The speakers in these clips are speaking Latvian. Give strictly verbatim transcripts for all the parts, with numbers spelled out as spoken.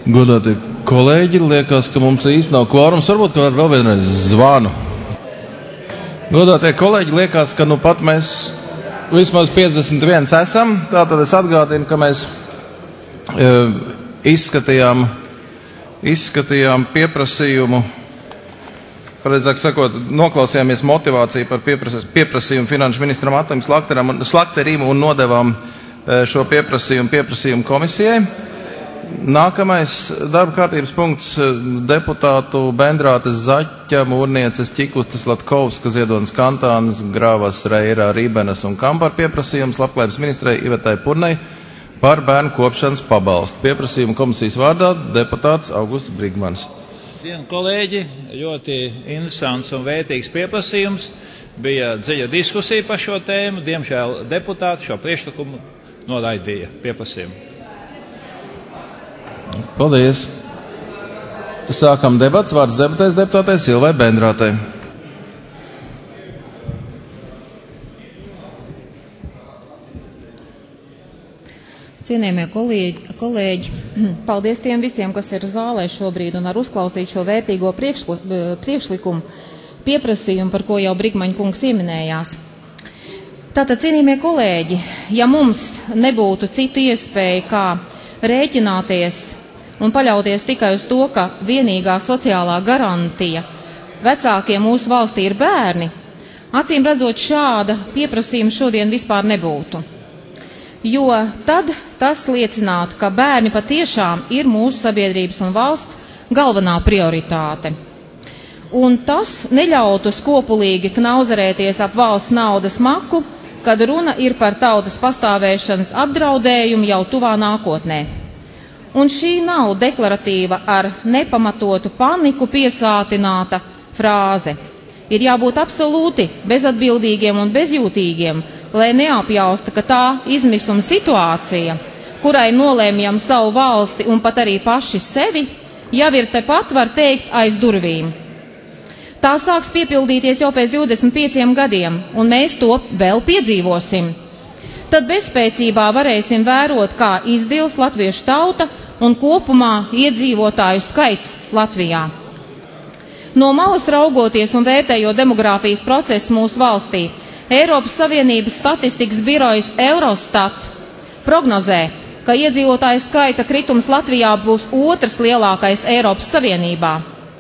Godātie kolēģi, liekas, ka mums īsti nav kvorums. Varbūt, ka var vēl vienreiz zvanu. Godātie kolēģi, liekas, ka nu pat mēs vismaz piecdesmit viens esam. Tātad es atgādinu, ka mēs e, izskatījām, izskatījām pieprasījumu, pareizāk sakot, noklausījāmies motivāciju par piepras, pieprasījumu finanšu ministram Atim Slakterim un nodevām e, šo pieprasījumu pieprasījumu komisijai. Nākamais darba kārtības punkts - deputātu Bendrātes Zaķa, Mūrnieces, Ķikustas, Latkovskas, Ziedonas Kantānas, Grāvas, Reirā, Rībenes un Kampar pieprasījums Labklājības ministrei Ivetai Purnei par bērnu kopšanas pabalstu. Pieprasījuma komisijas vārdā deputāts Augusts Brigmans. Dien, kolēģi, ļoti interesants un vērtīgs pieprasījums. Bija dziļa diskusija par šo tēmu. Diemžēl deputāti šo priekšlikumu noraidīja pieprasījumu. Paldies. Sākam debats. Vārds debatēs deputātei Silvai Bendrātei. Cienījamie kolēģi, kolēģi, paldies tiem visiem, kas ir zālē šobrīd un ar uzklausīt šo vērtīgo priekšli, priekšlikumu pieprasījumu, par ko jau Brigmaņa kungs ieminējās. Tātad, cienījamie kolēģi, ja mums nebūtu citu iespēju, kā rēķināties un paļauties tikai uz to, ka vienīgā sociālā garantija vecākiem mūsu valstī ir bērni, acīm redzot šāda pieprasījuma šodien vispār nebūtu. Jo tad tas liecinātu, ka bērni patiešām ir mūsu sabiedrības un valsts galvenā prioritāte. Un tas neļautu skopulīgi knauzerēties ap valsts naudas maku, kad runa ir par tautas pastāvēšanas apdraudējumu jau tuvā nākotnē. Un šī nav deklaratīva ar nepamatotu paniku piesātināta frāze. Ir jābūt absolūti bezatbildīgiem un bezjūtīgiem, lai neapjausta, ka tā izmisuma situācija, kurai nolēmjam savu valsti un pat arī paši sevi, jau ir tepat, var teikt, aiz durvīm. Tā sāks piepildīties jau pēc divdesmit pieciem gadiem, un mēs to vēl piedzīvosim. Tad bezspēcībā varēsim vērot, kā izdils latviešu tauta un kopumā iedzīvotāju skaits Latvijā. No malas raugoties un vērtējot demogrāfijas procesu mūsu valstī, Eiropas Savienības statistikas birojas Eurostat prognozē, ka iedzīvotāju skaita kritums Latvijā būs otrs lielākais Eiropas Savienībā.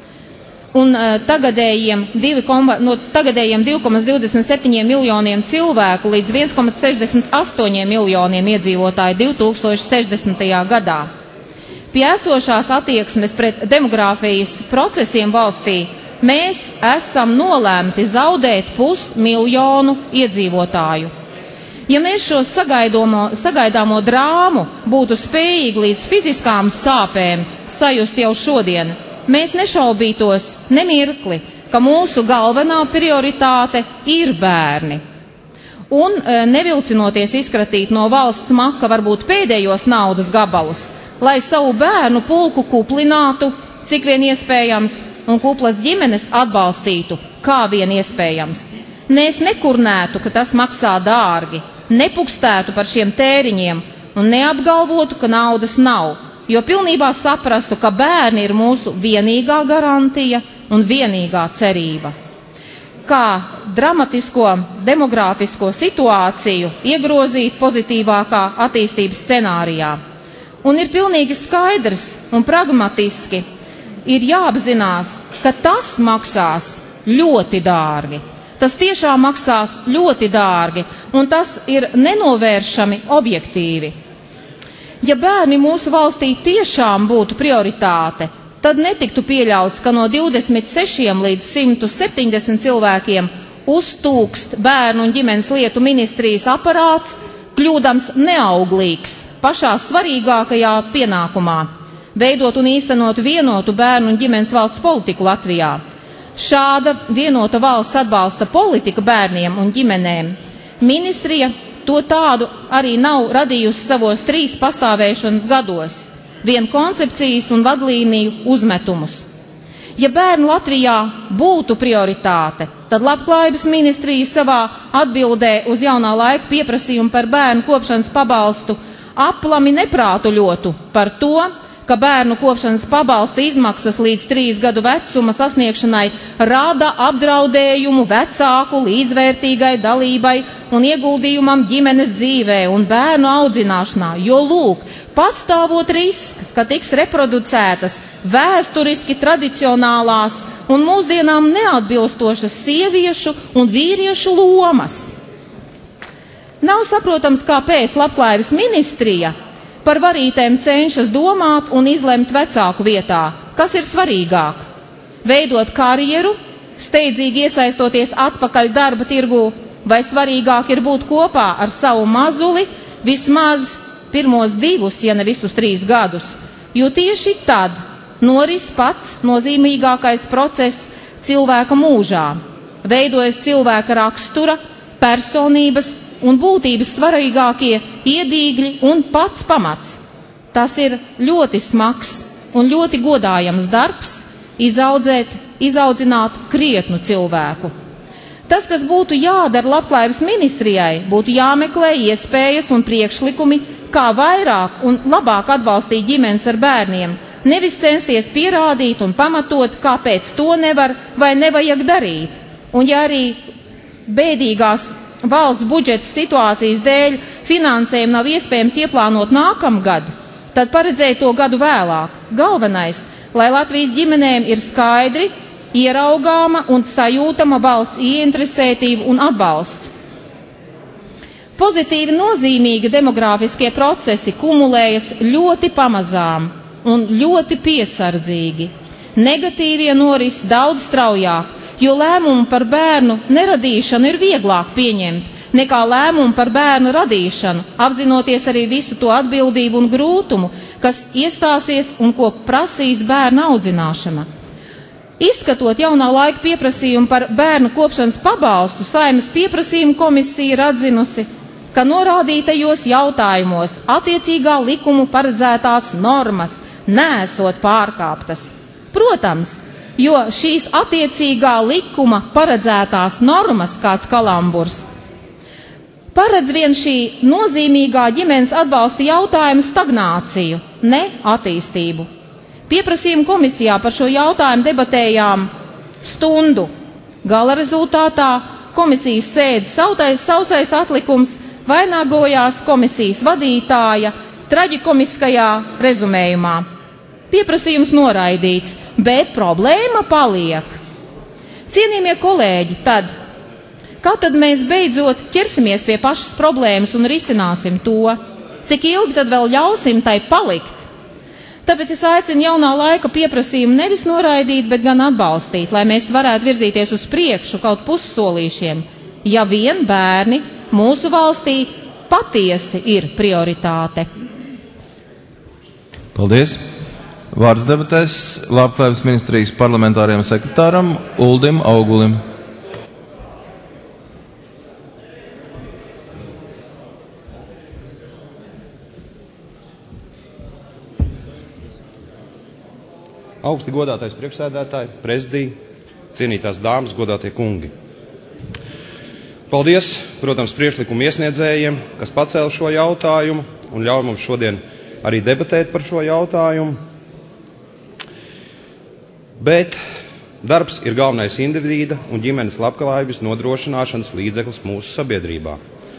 Un uh, tagadējiem, no tagadējiem divi komats divdesmit septiņi miljoniem cilvēku līdz viens komats sešdesmit astoņi miljoniem iedzīvotāju divi tūkstoši sešdesmitajā gadā. Pie esošās attieksmes pret demogrāfijas procesiem valstī mēs esam nolēmti zaudēt pusmiljonu iedzīvotāju. Ja mēs šo sagaidāmo drāmu būtu spējīgi līdz fiziskām sāpēm sajust jau šodien, mēs nešaubītos nemirkli, ka mūsu galvenā prioritāte ir bērni. Un nevilcinoties izkratīt no valsts maka varbūt pēdējos naudas gabalus, lai savu bērnu pulku kuplinātu, cik vien iespējams, un kuplas ģimenes atbalstītu, kā vien iespējams. Mēs nekurnētu, ka tas maksā dārgi, nepukstētu par šiem tēriņiem un neapgalvotu, ka naudas nav, jo pilnībā saprastu, ka bērni ir mūsu vienīgā garantija un vienīgā cerība. Kā dramatisko demogrāfisko situāciju iegrozīt pozitīvākā attīstības scenārijā. Un ir pilnīgi skaidrs un pragmatiski ir jāapzinās, ka tas maksās ļoti dārgi. Tas tiešām maksās ļoti dārgi, un tas ir nenovēršami objektīvi. Ja bērni mūsu valstī tiešām būtu prioritāte, tad netiktu pieļauts, ka no divdesmit sešiem līdz simt septiņdesmit cilvēkiem uztūkst bērnu un ģimenes lietu ministrijas aparāts, kļūdams neauglīgs pašā svarīgākajā pienākumā – veidot un īstenot vienotu bērnu un ģimenes valsts politiku Latvijā. Šāda vienota valsts atbalsta politika bērniem un ģimenēm ministrija to tādu arī nav radījusi savos trīs pastāvēšanas gados, vien koncepcijas un vadlīniju uzmetumus. Ja bērni Latvijā būtu prioritāte, tad Labklājības ministrija savā atbildē uz jaunā laika pieprasījumu par bērnu kopšanas pabalstu aplami neprātuļotu par to, ka bērnu kopšanas pabalsta izmaksas līdz trīs gadu vecuma sasniegšanai rada apdraudējumu vecāku līdzvērtīgai dalībai un ieguldījumam ģimenes dzīvē un bērnu audzināšanā, jo lūk, pastāvot risks, ka tiks reproducētas vēsturiski tradicionālās un mūsdienām neatbilstošas sieviešu un vīriešu lomas. Nav saprotams, kāpēc Labklājības ministrija par varītēm cenšas domāt un izlemt vecāku vietā, kas ir svarīgāk – veidot karjeru, steidzīgi iesaistoties atpakaļ darba tirgū, vai svarīgāk ir būt kopā ar savu mazuli vismaz pirmos divus, ja ne visus trīs gadus, jo tieši tad noris pats nozīmīgākais process cilvēka mūžā, veidojas cilvēka rakstura, personības un būtības svarīgākie iedīgļi un pats pamats. Tas ir ļoti smags un ļoti godājams darbs izaudzēt, izaudzināt krietnu cilvēku. Tas, kas būtu jādara Labklājības ministrijai, būtu jāmeklē iespējas un priekšlikumi, kā vairāk un labāk atbalstīt ģimenes ar bērniem, nevis censties pierādīt un pamatot, kāpēc to nevar vai nevajag darīt. Un ja arī bēdīgās valsts budžeta situācijas dēļ finansējumu nav iespējams ieplānot nākamgad, tad paredzēt to gadu vēlāk. Galvenais, lai Latvijas ģimenēm ir skaidri, ieraugāma un sajūtama valsts ieinteresētība un atbalsts. Pozitīvi nozīmīgi demogrāfiskie procesi kumulējas ļoti pamazām un ļoti piesardzīgi. Negatīvie noris daudz straujāk, jo lēmumu par bērnu neradīšanu ir vieglāk pieņemt nekā lēmumu par bērnu radīšanu, apzinoties arī visu to atbildību un grūtumu, kas iestāsies un ko prasīs bērna audzināšana. Izskatot jaunā laika pieprasījumu par bērnu kopšanas pabalstu, Saeimas pieprasījuma komisija ir atzinusi, ka norādītajos jautājumos attiecīgā likumu paredzētās normas neesot pārkāptas. Protams, jo šīs attiecīgā likuma paredzētās normas, kāds kalamburs, paredz vien šī nozīmīgā ģimenes atbalsta jautājuma stagnāciju, ne attīstību. Pieprasījuma komisijā par šo jautājumu debatējām stundu. Gala rezultātā komisijas sēdes sautais, sausais atlikums vainagojās komisijas vadītāja traģikomiskajā rezumējumā. Pieprasījums noraidīts, bet problēma paliek. Cienījamie kolēģi, tad, kā tad mēs beidzot ķersimies pie pašas problēmas un risināsim to? Cik ilgi tad vēl ļausim tai palikt? Tāpēc es aicinu jaunā laika pieprasījumu nevis noraidīt, bet gan atbalstīt, lai mēs varētu virzīties uz priekšu kaut pussolīšiem, ja vien bērni mūsu valstī patiesi ir prioritāte. Paldies! Vārds debatēs Labklājības ministrijas parlamentāriem sekretāram Uldim Augulim. Augsti godātais priekšsēdētāji, prezidija, cienītās dāmas, godātie kungi. Paldies, protams, priekšlikumu iesniedzējiem, kas pacēla šo jautājumu un ļauj mums šodien arī debatēt par šo jautājumu. Bet darbs ir galvenais indivīda un ģimenes labklājības nodrošināšanas līdzeklis mūsu sabiedrībā.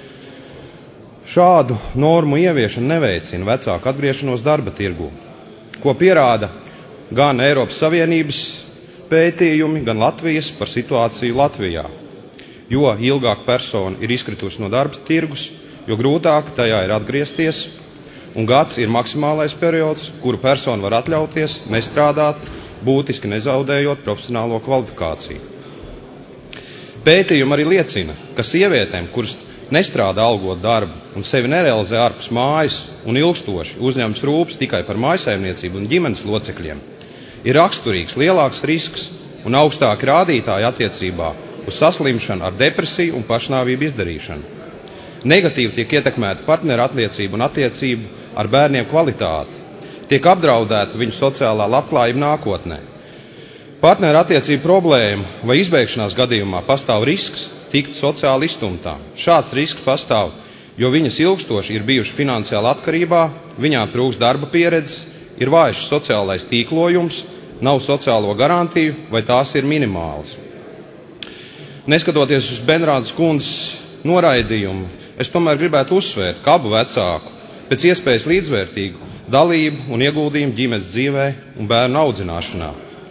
Šādu normu ieviešana neveicina vecāku atgriešanos darba tirgū, ko pierāda gan Eiropas Savienības pētījumi, gan Latvijas par situāciju Latvijā. Jo ilgāk persona ir izkritusi no darba tirgus, jo grūtāk tajā ir atgriezties, un gads ir maksimālais periods, kuru persona var atļauties nestrādāt, būtiski nezaudējot profesionālo kvalifikāciju. Pētījumi arī liecina, ka sievietēm, kuras nestrādā algot darbu un sevi nerealizē ārpus mājas un ilgstoši uzņemas rūpes tikai par mājsaimniecību un ģimenes locekļiem, ir raksturīgs lielāks risks un augstāki rādītāji attiecībā uz saslimšanu ar depresiju un pašnāvību izdarīšanu. Negatīvi tiek ietekmēta partneru attiecību un attiecību ar bērniem kvalitāte. Tiek apdraudēta viņu sociālā labklājība nākotnē. Partneru attiecību problēmu vai izbeigšanās gadījumā pastāv risks tikt sociāli izstumtām. Šāds risks pastāv, jo viņas ilgstoši ir bijuši finansiāli atkarībā, viņām trūks darba pieredzes, ir vājš sociālais tīklojums, nav sociālo garantiju vai tās ir minimālas. Neskatoties uz Benrādes kundzes noraidījumu, es tomēr gribētu uzsvērt, ka abu vecāku pēc iespējas līdzvērtīgu dalību un ieguldījumu ģimenes dzīvē un bērnu audzināšanā.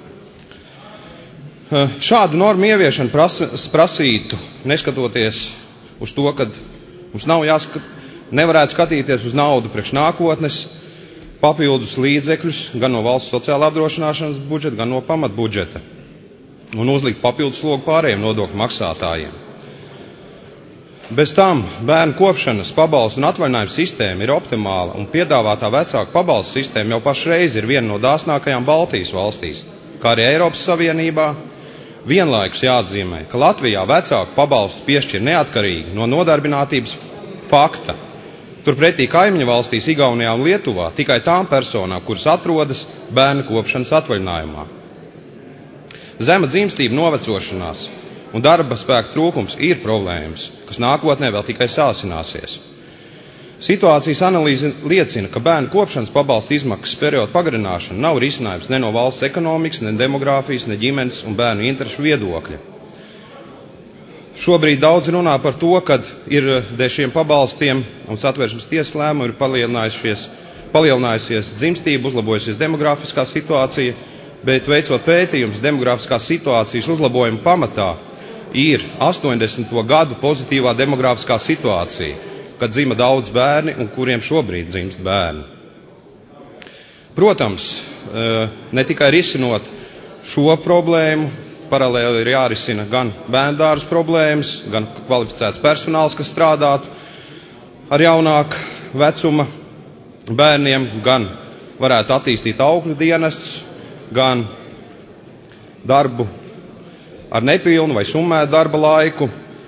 Šādu normu ieviešanu pras, prasītu, neskatoties uz to, ka mums nav jāskat, nevarētu skatīties uz naudu priekš nākotnes, papildus līdzekļus gan no valsts sociālā apdrošināšanas budžeta, gan no pamatbudžeta un uzlikt papildus slogu pārējiem nodokļu maksātājiem. Bez tam bērnu kopšanas pabalstu un atvaļinājumu sistēma ir optimāla un piedāvātā vecāku pabalstu sistēma jau pašreiz ir viena no dāsnākajām Baltijas valstīs, kā arī Eiropas Savienībā. Vienlaikus jāatzīmē, ka Latvijā vecāku pabalstu piešķir neatkarīgi no nodarbinātības fakta. Turpretī kaimiņu valstīs Igaunijā un Lietuvā tikai tām personām, kuras atrodas bērnu kopšanas atvaļinājumā. Zema dzimstība novecošanās un darba spēka trūkums ir problēmas, kas nākotnē vēl tikai sāsināsies. Situācijas analīze liecina, ka bērnu kopšanas pabalsta izmaksas periodu pagarināšana nav risinājums ne no valsts ekonomikas, ne demogrāfijas, ne ģimenes un bērnu interešu viedokļa. Šobrīd daudz runā par to, ka ir dēļ šiem pabalstiem un Satversmes tiesas lēmumu ir palielinājusies, palielinājusies dzimstība, uzlabojusies demografiskā situācija, bet veicot pētījumus demografiskās situācijas uzlabojuma pamatā ir astoņdesmito gadu pozitīvā demografiskā situācija, kad dzima daudz bērni un kuriem šobrīd dzimst bērni. Protams, ne tikai risinot šo problēmu, paralēli ir jārisina gan bērndārzu problēmas, gan kvalificēts personāls, kas strādātu ar jaunāku vecuma bērniem, gan varētu attīstīt augļu dienestus, gan darbu ar nepilnu vai summētu darba laiku.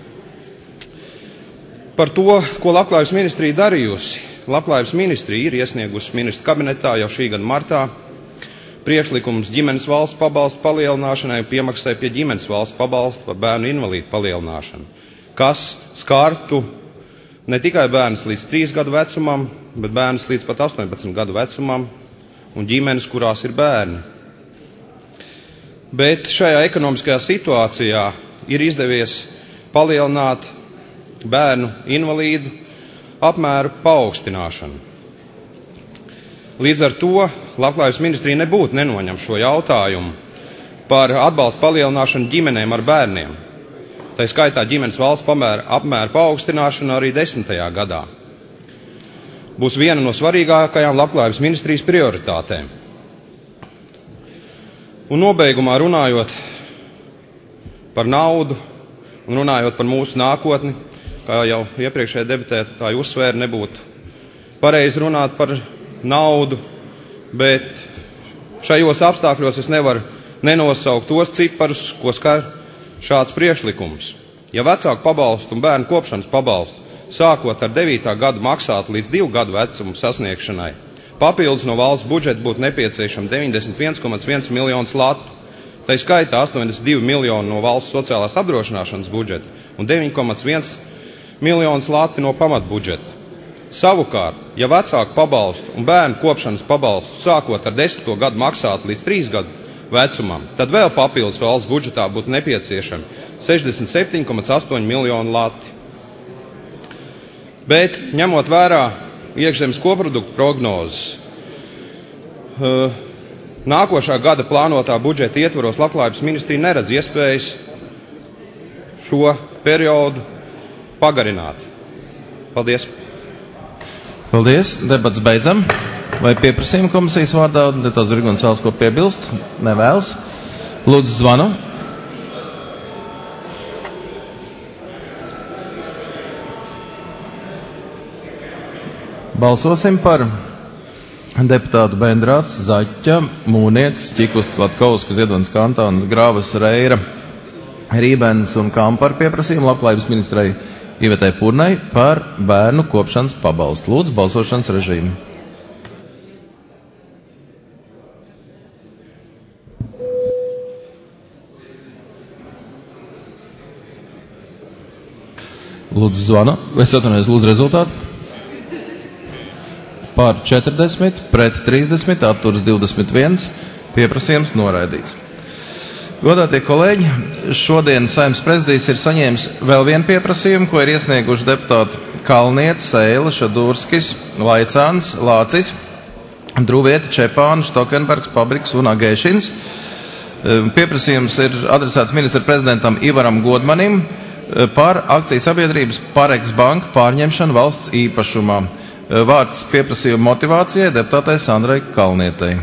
Par to, ko Labklājības ministrija darījusi. Labklājības ministrija ir iesniegusi ministru kabinetā jau šī gada martā priekšlikums ģimenes valsts pabalstu palielināšanai un piemaksai pie ģimenes valsts pabalstu par bērnu invalīdu palielināšanu, kas skartu ne tikai bērnus līdz trīs gadu vecumam, bet bērnus līdz pat astoņpadsmit gadu vecumam un ģimenes, kurās ir bērni. Bet šajā ekonomiskajā situācijā ir izdevies palielināt bērnu invalīdu apmēru paaugstināšanu. Līdz ar to Labklājības ministrija nebūtu nenoņem šo jautājumu par atbalstu palielināšanu ģimenēm ar bērniem. Tā skaitā ģimenes valsts apmēru paaugstināšana arī desmitajā gadā. Būs viena no svarīgākajām Labklājības ministrijas prioritātēm. Un nobeigumā runājot par naudu un runājot par mūsu nākotni, kā jau iepriekšējā debatētāji uzsvēra, nebūtu pareizi runāt par naudu, bet šajos apstākļos es nevaru nenosaukt tos ciparus, ko skar šāds priekšlikums. Ja vecāku pabalstu un bērnu kopšanas pabalstu sākot ar devītā gadu maksāt līdz divu gadu vecumu sasniegšanai, papildus no valsts budžeta būtu nepieciešama deviņdesmit viens komats viens miljonus latu, tai skaitā astoņdesmit divi miljoni no valsts sociālās apdrošināšanas budžeta un deviņi komats viens miljonus lati no pamatbudžeta. Savukārt, ja vecāku pabalstu un bērnu kopšanas pabalstu sākot ar desmito gadu maksāt līdz trīs gadu vecumam, tad vēl papildus valsts budžetā būtu nepieciešami sešdesmit septiņi komats astoņi miljoni lati. Bet, ņemot vērā iekšzemes koproduktu prognozes, nākošā gada plānotā budžeta ietvaros Labklājības ministrija neredz iespējas šo periodu pagarināt. Paldies! Paldies! Debats beidzam. Vai pieprasījuma komisijas vārdā deputāts Grigons vēlas ko piebilst? Nevēlas. Lūdzu, zvanu. Balsosim par deputātu Bendrats, Zaķa, Mūnietis, Ķikus, Latkovskas, Ziedonis, Kantāns, Grāvas, Reira, Rībens un Kampar pieprasījumu Labklājības ministrei Ivetai Purnai par bērnu kopšanas pabalstu. Lūdzu, balsošanas režīmu. Lūdzu, zvanu. Es atvainojos, lūdzu rezultātu. par četrdesmit, pret trīsdesmit, atturas divdesmit viens, pieprasījums noraidīts. Godātie kolēģi, šodien Saeimas prezidijs ir saņēmis vēl vienu pieprasījumu, ko ir iesnieguši deputāti Kalniete, Seila, Šadūrskis, Laicāns, Lācis, Druvieti, Čepāni, Štokenbergs, Pabriks un Agēšins. Pieprasījums ir adresēts ministra prezidentam Ivaram Godmanim par akciju sabiedrības Pareks Banka pārņemšanu valsts īpašumā. Vārds pieprasījuma motivācijai deputātei Sandrai Kalnietei.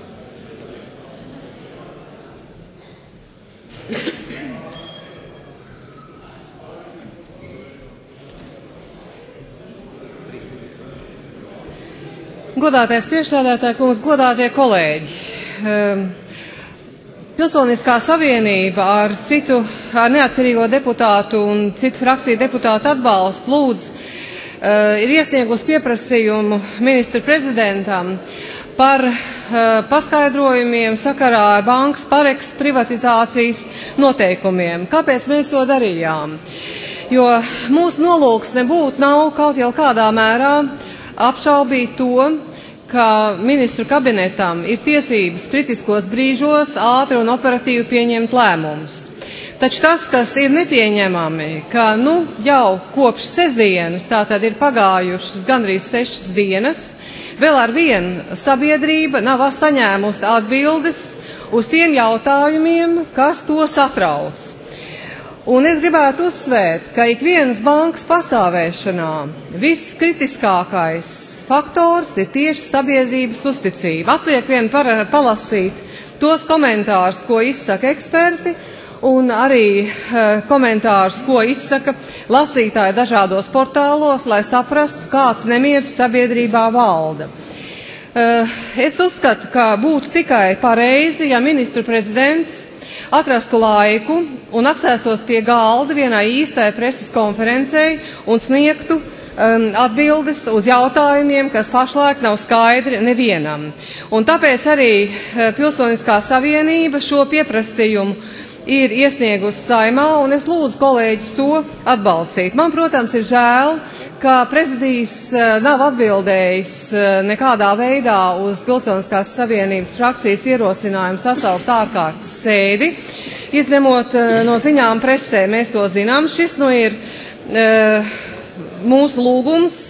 Godātais priekšsēdētāj kungs, godātie kolēģi. Pilsoniskā savienība ar citu ar neatkarīgo deputātu un citu frakciju deputātu atbalstu lūdz ir iesniegusi pieprasījumu ministru prezidentam par paskaidrojumiem sakarā ar bankas Pareks privatizācijas noteikumiem. Kāpēc mēs to darījām? Jo mūsu nolūks nebūtu nav kaut jau kādā mērā apšaubīt to, ka ministru kabinetam ir tiesības kritiskos brīžos ātri un operatīvi pieņemt lēmumus. Taču tas, kas ir nepieņemami, ka nu jau kopš sestdienas, tātad ir pagājušas gandrīz sešas dienas, vēl ar vienu sabiedrība nav saņēmusi atbildes uz tiem jautājumiem, kas to satrauc. Un es gribētu uzsvērt, ka ik vienas bankas pastāvēšanā viss kritiskākais faktors ir tieši sabiedrības uzticība. Atliek vien par, palasīt tos komentārus, ko izsaka eksperti, un arī uh, komentārus, ko izsaka lasītāji dažādos portālos, lai saprastu, kāds nemieris sabiedrībā valda. Uh, es uzskatu, ka būtu tikai pareizi, ja ministru prezidents atrastu laiku un apsēstos pie galda vienai īstai preses konferencei un sniegtu um, atbildes uz jautājumiem, kas pašlaik nav skaidri nevienam. Un tāpēc arī uh, Pilsoniskā savienība šo pieprasījumu ir iesniegusi Saimā, un es lūdzu kolēģis to atbalstīt. Man, protams, ir žēl, ka prezidijs uh, nav atbildējis uh, nekādā veidā uz Pilsoniskās savienības frakcijas ierosinājumu sasaukt ārkārtas sēdi. Izņemot uh, no ziņām presē, mēs to zinām. Šis nu ir uh, mūsu lūgums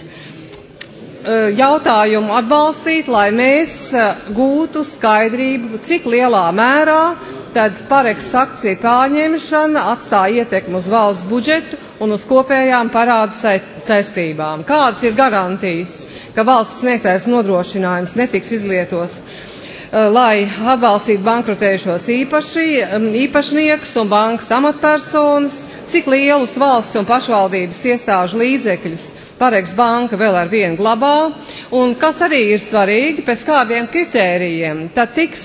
uh, jautājumu atbalstīt, lai mēs uh, gūtu skaidrību, cik lielā mērā tad Pareks akciju pārņemšana atstāja ietekmi uz valsts budžetu un uz kopējām parāda saistībām. Kādas ir garantijas, ka valsts sniegtais nodrošinājums netiks izlietots, lai atbalstītu bankrotējušos īpaši, īpašniekus un bankas amatpersonas, cik lielus valsts un pašvaldības iestāžu līdzekļus Pareks banka vēl ar vienu glabā, un kas arī ir svarīgi, pēc kādiem kritērijiem tad tiks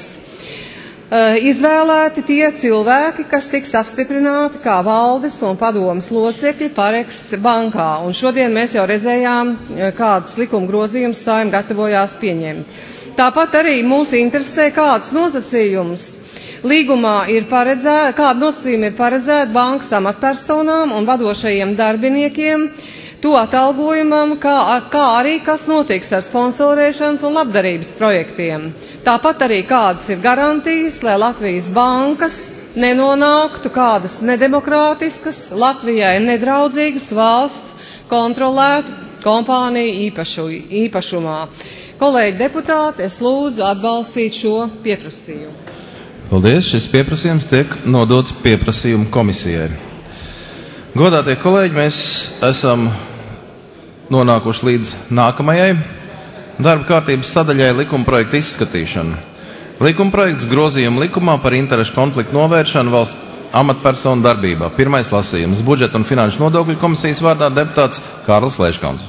izvēlēti tie cilvēki, kas tiks apstiprināti kā valdes un padomas locekļi Pareks bankā. Un šodien mēs jau redzējām, kādas likuma grozījumus Saeima gatavojās pieņemt. Tāpat arī mūs interesē, kādas nosacījumus līgumā ir paredzēti, kāda nosacījuma ir paredzēta bankas amatpersonām un vadošajiem darbiniekiem, to atalgojumam, kā, kā arī kas notiks ar sponsorēšanas un labdarības projektiem. Tāpat arī kādas ir garantijas, lai Latvijas bankas nenonāktu kādas nedemokrātiskas, Latvijai nedraudzīgas valsts kontrolētu kompāniju īpašu, īpašumā. Kolēģi deputāti, es lūdzu atbalstīt šo pieprasījumu. Paldies, šis pieprasījums tiek nodots pieprasījumu komisijai. Godātie kolēģi, mēs esam nonākuši līdz nākamajai darba kārtības sadaļai likuma projekta izskatīšana. Likuma projekts grozījuma likumā par interešu konfliktu novēršanu valsts amatpersonu darbībā. Pirmais lasījums. Budžeta un finanšu nodokļu komisijas vārdā deputāts Kārlis Leiškons.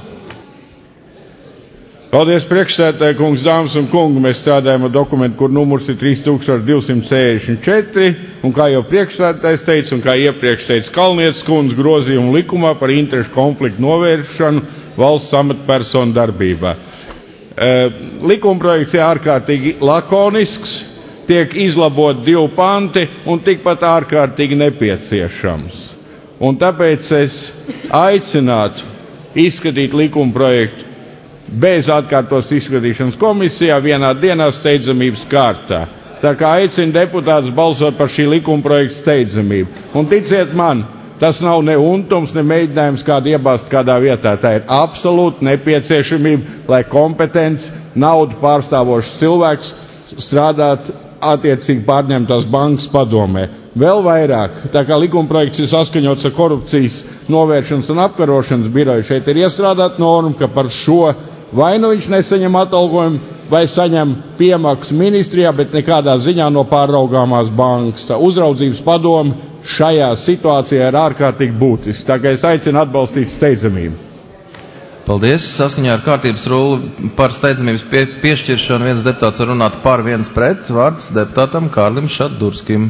Paldies, priekšsēdētāji kungs, dāmas un kungi. Mēs strādājam ar dokumentu, kur numurs ir trīs tūkstoši divsimt sešdesmit četri, un kā jau priekšsēdētājs teica, un kā iepriekš teica Kalnietes kundze, grozījumu likumā par interešu konfliktu novēršanu valsts amatpersonu darbībā. E, likumprojekts ir ārkārtīgi lakonisks, tiek izlabot divi panti un tikpat ārkārtīgi nepieciešams. Un tāpēc es aicinātu izskatīt likumprojektu bez atkārtos izskatīšanas komisijā vienā dienā steidzamības kārtā. Tā kā aicinu deputātus balsot par šī likuma projekta steidzamību. Un ticiet man, tas nav ne untums, ne mēģinājums kādu iebāzt kādā vietā. Tā ir absolūta nepieciešamība, lai kompetents, naudu pārstāvošs cilvēks strādāt attiecīgi pārņemtās bankas padomē. Vēl vairāk, tā kā likumprojekts ir saskaņots ar korupcijas novēršanas un apkarošanas biroju, šeit ir iestrādāt norma, ka par šo vai nu viņš nesaņem atalgojumu, vai saņem piemaksu ministrijā, bet nekādā ziņā no pārraugāmās bankas. Tā uzraudzības padome šajā situācijā ir ārkārtīgi būtiski. Tā kā es aicinu atbalstīt steidzamību. Paldies. Saskaņā ar kārtības rulli par steidzamības pie, piešķiršanu viens deputāts var runāt par, viens pret. Vārds deputātam Kārlim Šatdurskim.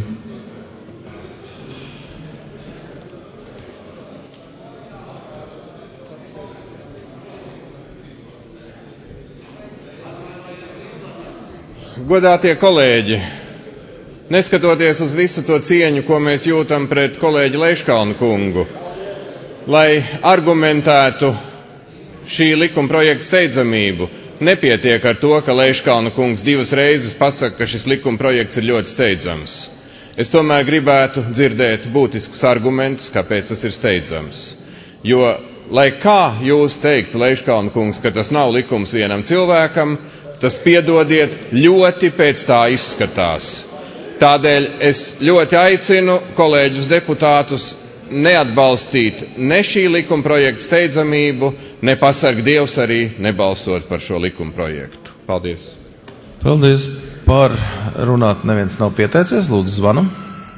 Godātie kolēģi, neskatoties uz visu to cieņu, ko mēs jūtam pret kolēģi Leiškalnu kungu, lai argumentētu šī likuma projekta steidzamību, nepietiek ar to, ka Leiškalna kungs divas reizes pasaka, ka šis likuma projekts ir ļoti steidzams. Es tomēr gribētu dzirdēt būtiskus argumentus, kāpēc tas ir steidzams. Jo, lai kā jūs teiktu, Leiškalna kungs, ka tas nav likums vienam cilvēkam, tas, piedodiet, ļoti pēc tā izskatās. Tādēļ es ļoti aicinu kolēģus deputātus neatbalstīt ne šī likuma projekta steidzamību, ne pasarg Dievs arī nebalsot par šo likuma projektu. Paldies. Paldies. Par runāt neviens nav pieteicies. Lūdzu, zvanam.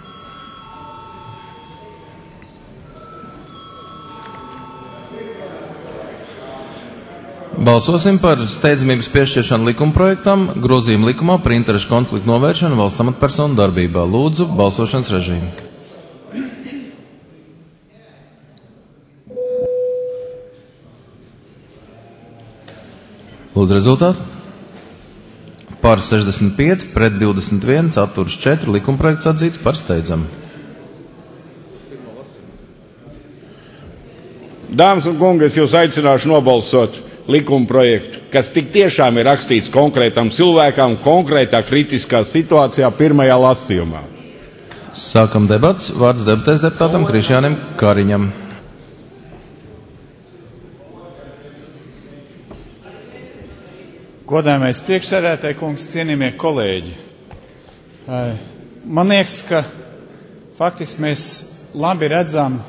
Balsosim par steidzamības piešķiršanu likumprojektam, grozījumu likumā par interešu konfliktu novēršanu valsts amatpersonu darbībā. Lūdzu, balsošanas režīmu. Lūdzu, rezultātu. Par sešdesmit pieci, pret divdesmit viens, atturas četri, likumprojekts atzīts par steidzamu. Dāmas un kungi, es jūs aicināšu nobalsot likuma projektu, kas tik tiešām ir rakstīts konkrētam cilvēkam, konkrētā kritiskā situācijā pirmajā lasījumā. Sākam debats. Vārds debatēs deputātam Krišjānim Kariņam. Godājamais priekšsēdētāji kungs, cienījamie kolēģi. Man liekas, ka faktiski mēs labi redzam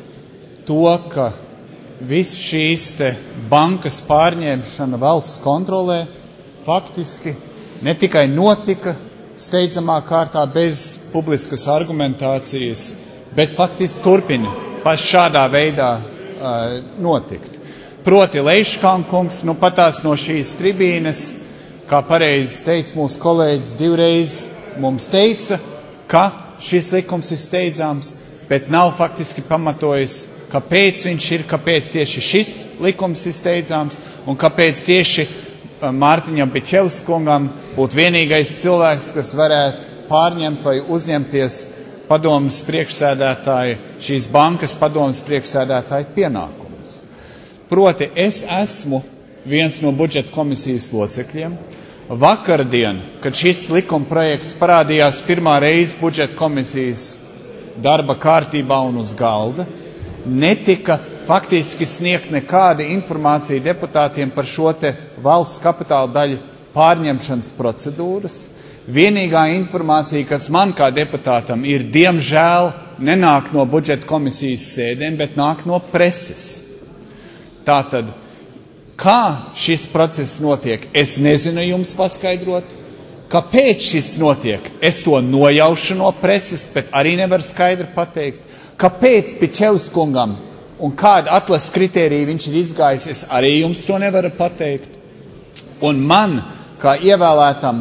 to, ka viss šīs te bankas pārņemšana valsts kontrolē faktiski ne tikai notika steidzamā kārtā bez publiskas argumentācijas, bet faktiski turpina pas šādā veidā uh, notikt. Proti Leiškalna kungs, nu patās no šīs tribīnes, kā pareizi teica mūsu kolēģis, divreiz mums teica, ka šis likums ir steidzāms, bet nav faktiski pamatojis, kāpēc viņš ir, kāpēc tieši šis likums ir steidzāms un kāpēc tieši Mārtiņam Bičevskungam būtu vienīgais cilvēks, kas varētu pārņemt vai uzņemties padomas priekšsēdētāja, šīs bankas padomas priekšsēdētāja pienākumus. Proti, es esmu viens no budžeta komisijas locekļiem. Vakardien, kad šis likuma projekts parādījās pirmā reize budžeta komisijas darba kārtībā un uz galda, netika faktiski sniegt nekāda informācija deputātiem par šo te valsts kapitāla daļu pārņemšanas procedūras. Vienīgā informācija, kas man kā deputātam ir, diemžēl, nenāk no budžeta komisijas sēdēm, bet nāk no preses. Tātad, kā šis process notiek, es nezinu jums paskaidrot. Kāpēc šis notiek? Es to nojaušu no preses, bet arī nevaru skaidri pateikt. Kāpēc Bičevskungam un kāda atlases kritērija viņš ir izgājis, es arī jums to nevaru pateikt. Un man, kā ievēlētam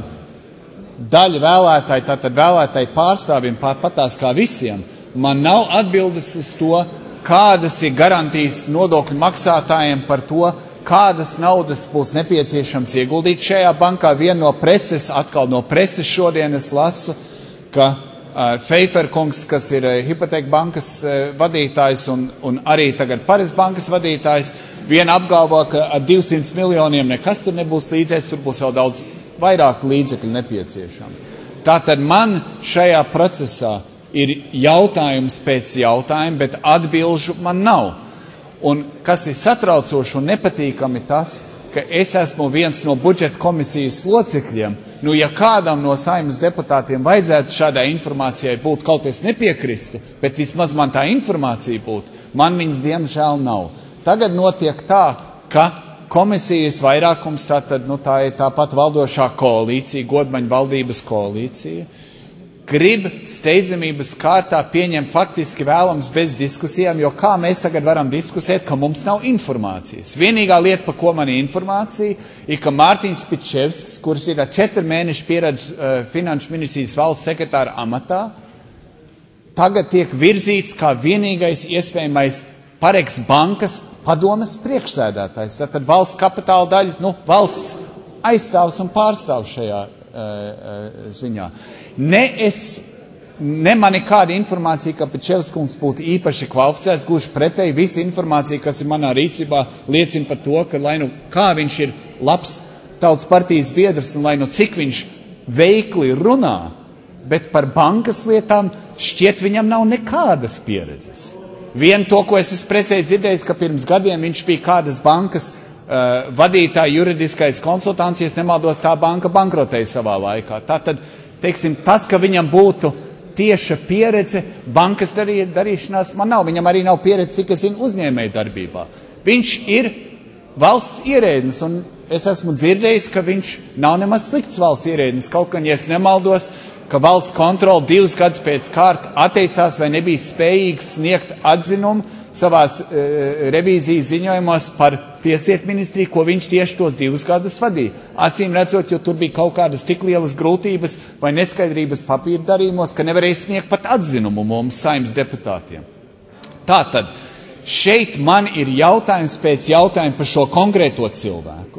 daļa vēlētāji, tātad vēlētāji pārstāvim, patās kā visiem, man nav atbildes uz to, kādas ir garantijas nodokļu maksātājiem par to, kādas naudas būs nepieciešams ieguldīt šajā bankā. Viena no preses, atkal no preses šodien es lasu, ka uh, Feiferkungs, kas ir uh, Hipoteka bankas uh, vadītājs un, un arī tagad Pares bankas vadītājs, Viena apgalvo, ka ar divsimt miljoniem nekas tur nebūs līdzēs, tur būs vēl daudz vairāk līdzekļu nepieciešami. Tātad man šajā procesā ir jautājums pēc jautājuma, bet atbilžu man nav. Un kas ir satraucoši un nepatīkami tas, ka es esmu viens no budžeta komisijas locekļiem. Nu, ja kādam no Saeimas deputātiem vajadzētu šādai informācijai būt, kaut es nepiekristu, bet vismaz man tā informācija būtu, man viņas diemžēl nav. Tagad notiek tā, ka komisijas vairākums, tātad, nu, tā ir tāpat valdošā koalīcija, Godmaņa valdības koalīcija, grib steidzamības kārtā pieņemt faktiski vēlams bez diskusijām, jo kā mēs tagad varam diskusēt, ka mums nav informācijas. Vienīgā lieta, pa ko man ir informācija, ir, ka Mārtiņš Pičevskis, kurš ir ar četru mēnešu pieredzi uh, finanšu ministrijas valsts sekretāra amatā, tagad tiek virzīts kā vienīgais iespējamais Pareks bankas padomes priekšsēdētājs. Tātad valsts kapitāla daļa, nu, valsts aizstāvs un pārstāvs šajā uh, uh, ziņā. Ne es, ne man nekāda informācija, ka Pičevskungs būtu īpaši kvalificēts, gluži pretēji visa informācija, kas ir manā rīcībā, liecina par to, ka lai nu kā viņš ir labs tautas partijas biedrs un lai nu cik viņš veikli runā, bet par bankas lietām šķiet viņam nav nekādas pieredzes. Vien to, ko es esmu presē dzirdējis, ka pirms gadiem viņš bija kādas bankas uh, vadītāja juridiskais konsultants, ja es nemaldos, tā banka bankrotēja savā laikā. Tātad, teiksim, tas, ka viņam būtu tieša pieredze bankas darī, darīšanās, man nav. Viņam arī nav pieredze, cik es zinu, uzņēmēju darbībā. Viņš ir valsts ierēdnis, un es esmu dzirdējis, ka viņš nav nemaz slikts valsts ierēdnis. Kaut gan, ja es nemaldos, ka valsts kontrola divus gadus pēc kārta atteicās vai nebija spējīgs sniegt atzinumu savās e, revīzijas ziņojumos par Tieslietu ministriju, ko viņš tieši tos divus gadus vadīja. Acīm redzot, jo tur bija kaut kādas tik lielas grūtības vai neskaidrības papīra darījumos, ka nevarēja sniegt pat atzinumu mums Saeimas deputātiem. Tātad, šeit man ir jautājums pēc jautājuma par šo konkrēto cilvēku.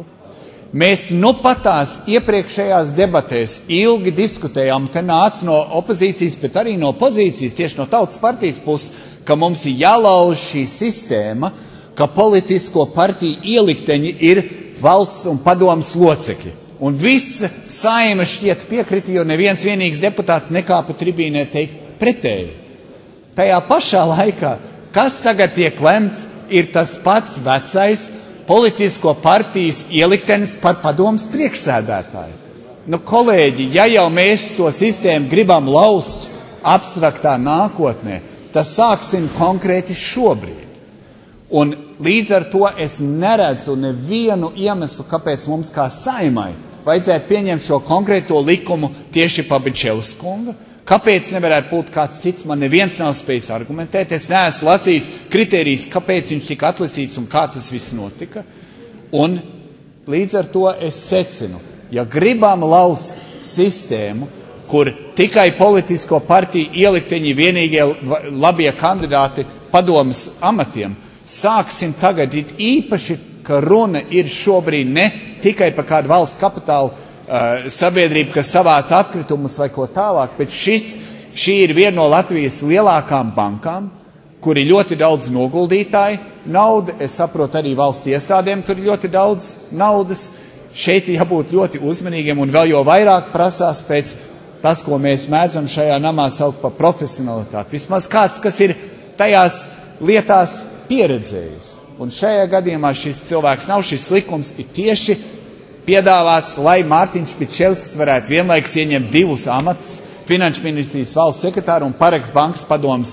Mēs nu patās iepriekšējās debatēs ilgi diskutējām, te nāca no opozīcijas, bet arī no pozīcijas, tieši no tautas partijas puses, ka mums ir jālauž šī sistēma, ka politisko partiju ielikteņi ir valsts un padomas locekļi. Un visa Saeima šķiet piekrita, jo neviens vienīgs deputāts nekāpa tribīnē teikt pretēji. Tajā pašā laikā, kas tagad tiek lemts, ir tas pats vecais politisko partijas ieliktenis par padomas priekšsēdētāju. Nu, kolēģi, ja jau mēs to sistēmu gribam laust abstraktā nākotnē, tad sāksim konkrēti šobrīd. Un līdz ar to es neredzu nevienu iemeslu, kāpēc mums kā Saeimai vajadzētu pieņemt šo konkrēto likumu tieši pa Pičevskunga. Kāpēc nevarētu būt kāds cits, man neviens nav spējis argumentēt. Es neesmu lasījis kritērijus, kāpēc viņš tika atlasīts un kā tas viss notika. Un līdz ar to es secinu, ja gribam laust sistēmu, kur tikai politisko partiju ielikteņi vienīgie labie kandidāti padomas amatiem, sāksim tagad it īpaši, ka runa ir šobrīd ne tikai par kādu valsts kapitālu Uh, sabiedrība, kas savāca atkritumus vai ko tālāk, bet šis, šī ir viena no Latvijas lielākām bankām, kur ir ļoti daudz noguldītāji. Nauda, es saprotu, arī valsts iestādēm tur ir ļoti daudz naudas. Šeit ir jābūt ļoti uzmanīgiem un vēl jau vairāk prasās pēc tas, ko mēs mēdzam šajā namā saukt par profesionalitāti. Vismaz kāds, kas ir tajās lietās pieredzējis. Un šajā gadījumā šis cilvēks nav, šis likums ir tieši piedāvāts, lai Mārtiņš Pičevskis varētu vienlaikus ieņemt divus amatus, finanšu ministrijas valsts sekretāru un Pareks bankas padomas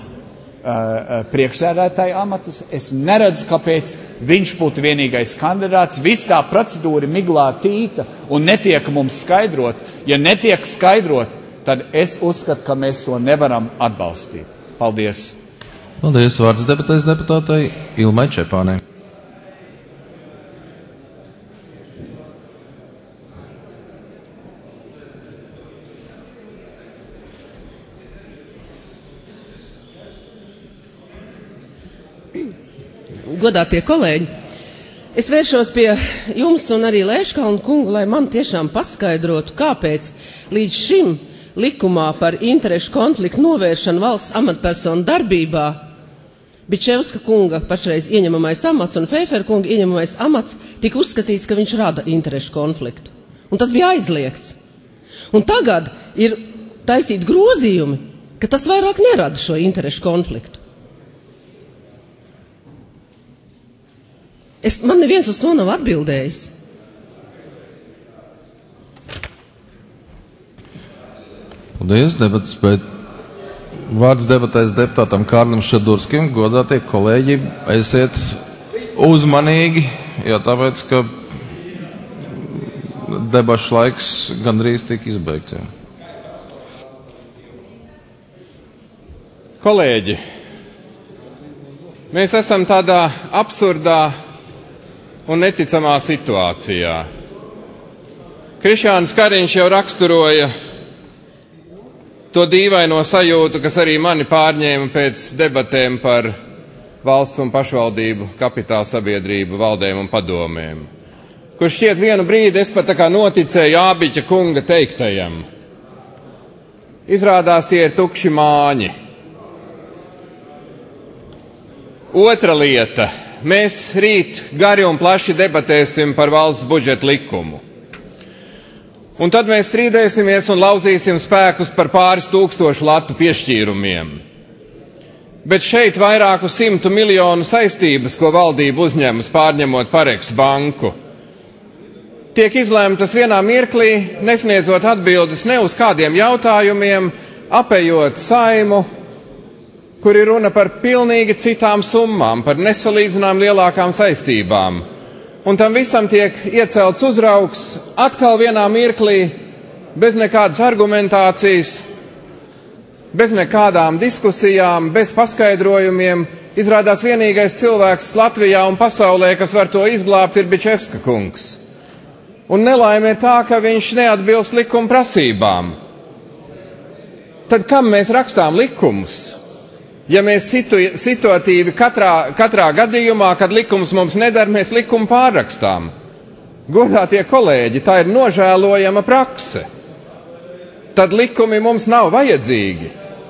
uh, priekšsēdētāju amatus. Es neredzu, kāpēc viņš būtu vienīgais kandidāts. Viss tā procedūra miglā tīta un netiek mums skaidrot. Ja netiek skaidrot, tad es uzskatu, ka mēs to nevaram atbalstīt. Paldies! Paldies! Vārds debatēs deputātai Ilmai Čepānei. Godātie kolēģi, es vēršos pie jums un arī Lēškalna kungu, lai man tiešām paskaidrotu, kāpēc līdz šim likumā par interešu konfliktu novēršanu valsts amatpersonu darbībā Bičevska kunga pašreiz ieņemamais amats un Feifera kunga ieņemamais amats tika uzskatīts, ka viņš rada interešu konfliktu. Un tas bija aizliegts. Un tagad ir taisīt grozījumi, ka tas vairāk nerada šo interešu konfliktu. Es, man neviens uz to nav atbildējis. Paldies, debats, bet vārds debatēs deputātam Kārlim Šadurskim. Godātie kolēģi, esiet uzmanīgi, jo tāpēc, ka debašu laiks gandrīz tika izbeigts. Jā. Kolēģi, mēs esam tādā absurdā un neticamā situācijā. Krišjāns Kariņš jau raksturoja to dīvaino sajūtu, kas arī mani pārņēma pēc debatēm par valsts un pašvaldību kapitāla sabiedrību valdēm un padomēm, kur šķiet vienu brīdi es pat tā kā noticēju Ābiķa kunga teiktajam. Izrādās tie ir tukši māņi. Otra lieta. Mēs rīt gari un plaši debatēsim par valsts budžeta likumu. Un tad mēs strīdēsimies un lauzīsim spēkus par pāris tūkstošu latu piešķīrumiem. Bet šeit vairāku simtu miljonu saistības, ko valdība uzņemas pārņemot Pareks banku, tiek izlēmtas vienā mirklī, nesniedzot atbildes ne uz kādiem jautājumiem, apējot Saimu, kur ir runa par pilnīgi citām summām, par nesalīdzinām lielākām saistībām. Un tam visam tiek iecelts uzraugs atkal vienā mirklī, bez nekādas argumentācijas, bez nekādām diskusijām, bez paskaidrojumiem. Izrādās vienīgais cilvēks Latvijā un pasaulē, kas var to izglābt, ir Bičevska kungs. Un nelaime ir tā, ka viņš neatbilst likuma prasībām. Tad kam mēs rakstām likumus? Ja mēs situ, situatīvi katrā, katrā gadījumā, kad likums mums nedara, mēs likumu pārrakstām. Godātie kolēģi, tā ir nožēlojama prakse. Tad likumi mums nav vajadzīgi.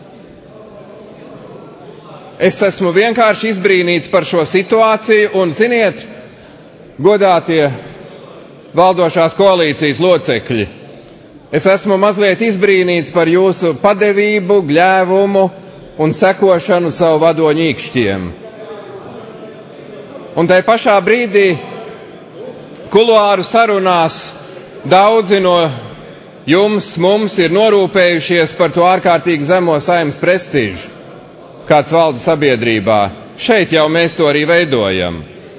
Es esmu vienkārši izbrīnīts par šo situāciju un, ziniet, godātie valdošās koalīcijas locekļi, es esmu mazliet izbrīnīts par jūsu padevību, gļēvumu un sekošanu savu vadoņu īkšķiem. Un tai pašā brīdī kuluāru sarunās daudzi no jums, mums ir norūpējušies par to ārkārtīgi zemo Saeimas prestižu, kāds valda sabiedrībā. Šeit jau mēs to arī veidojam.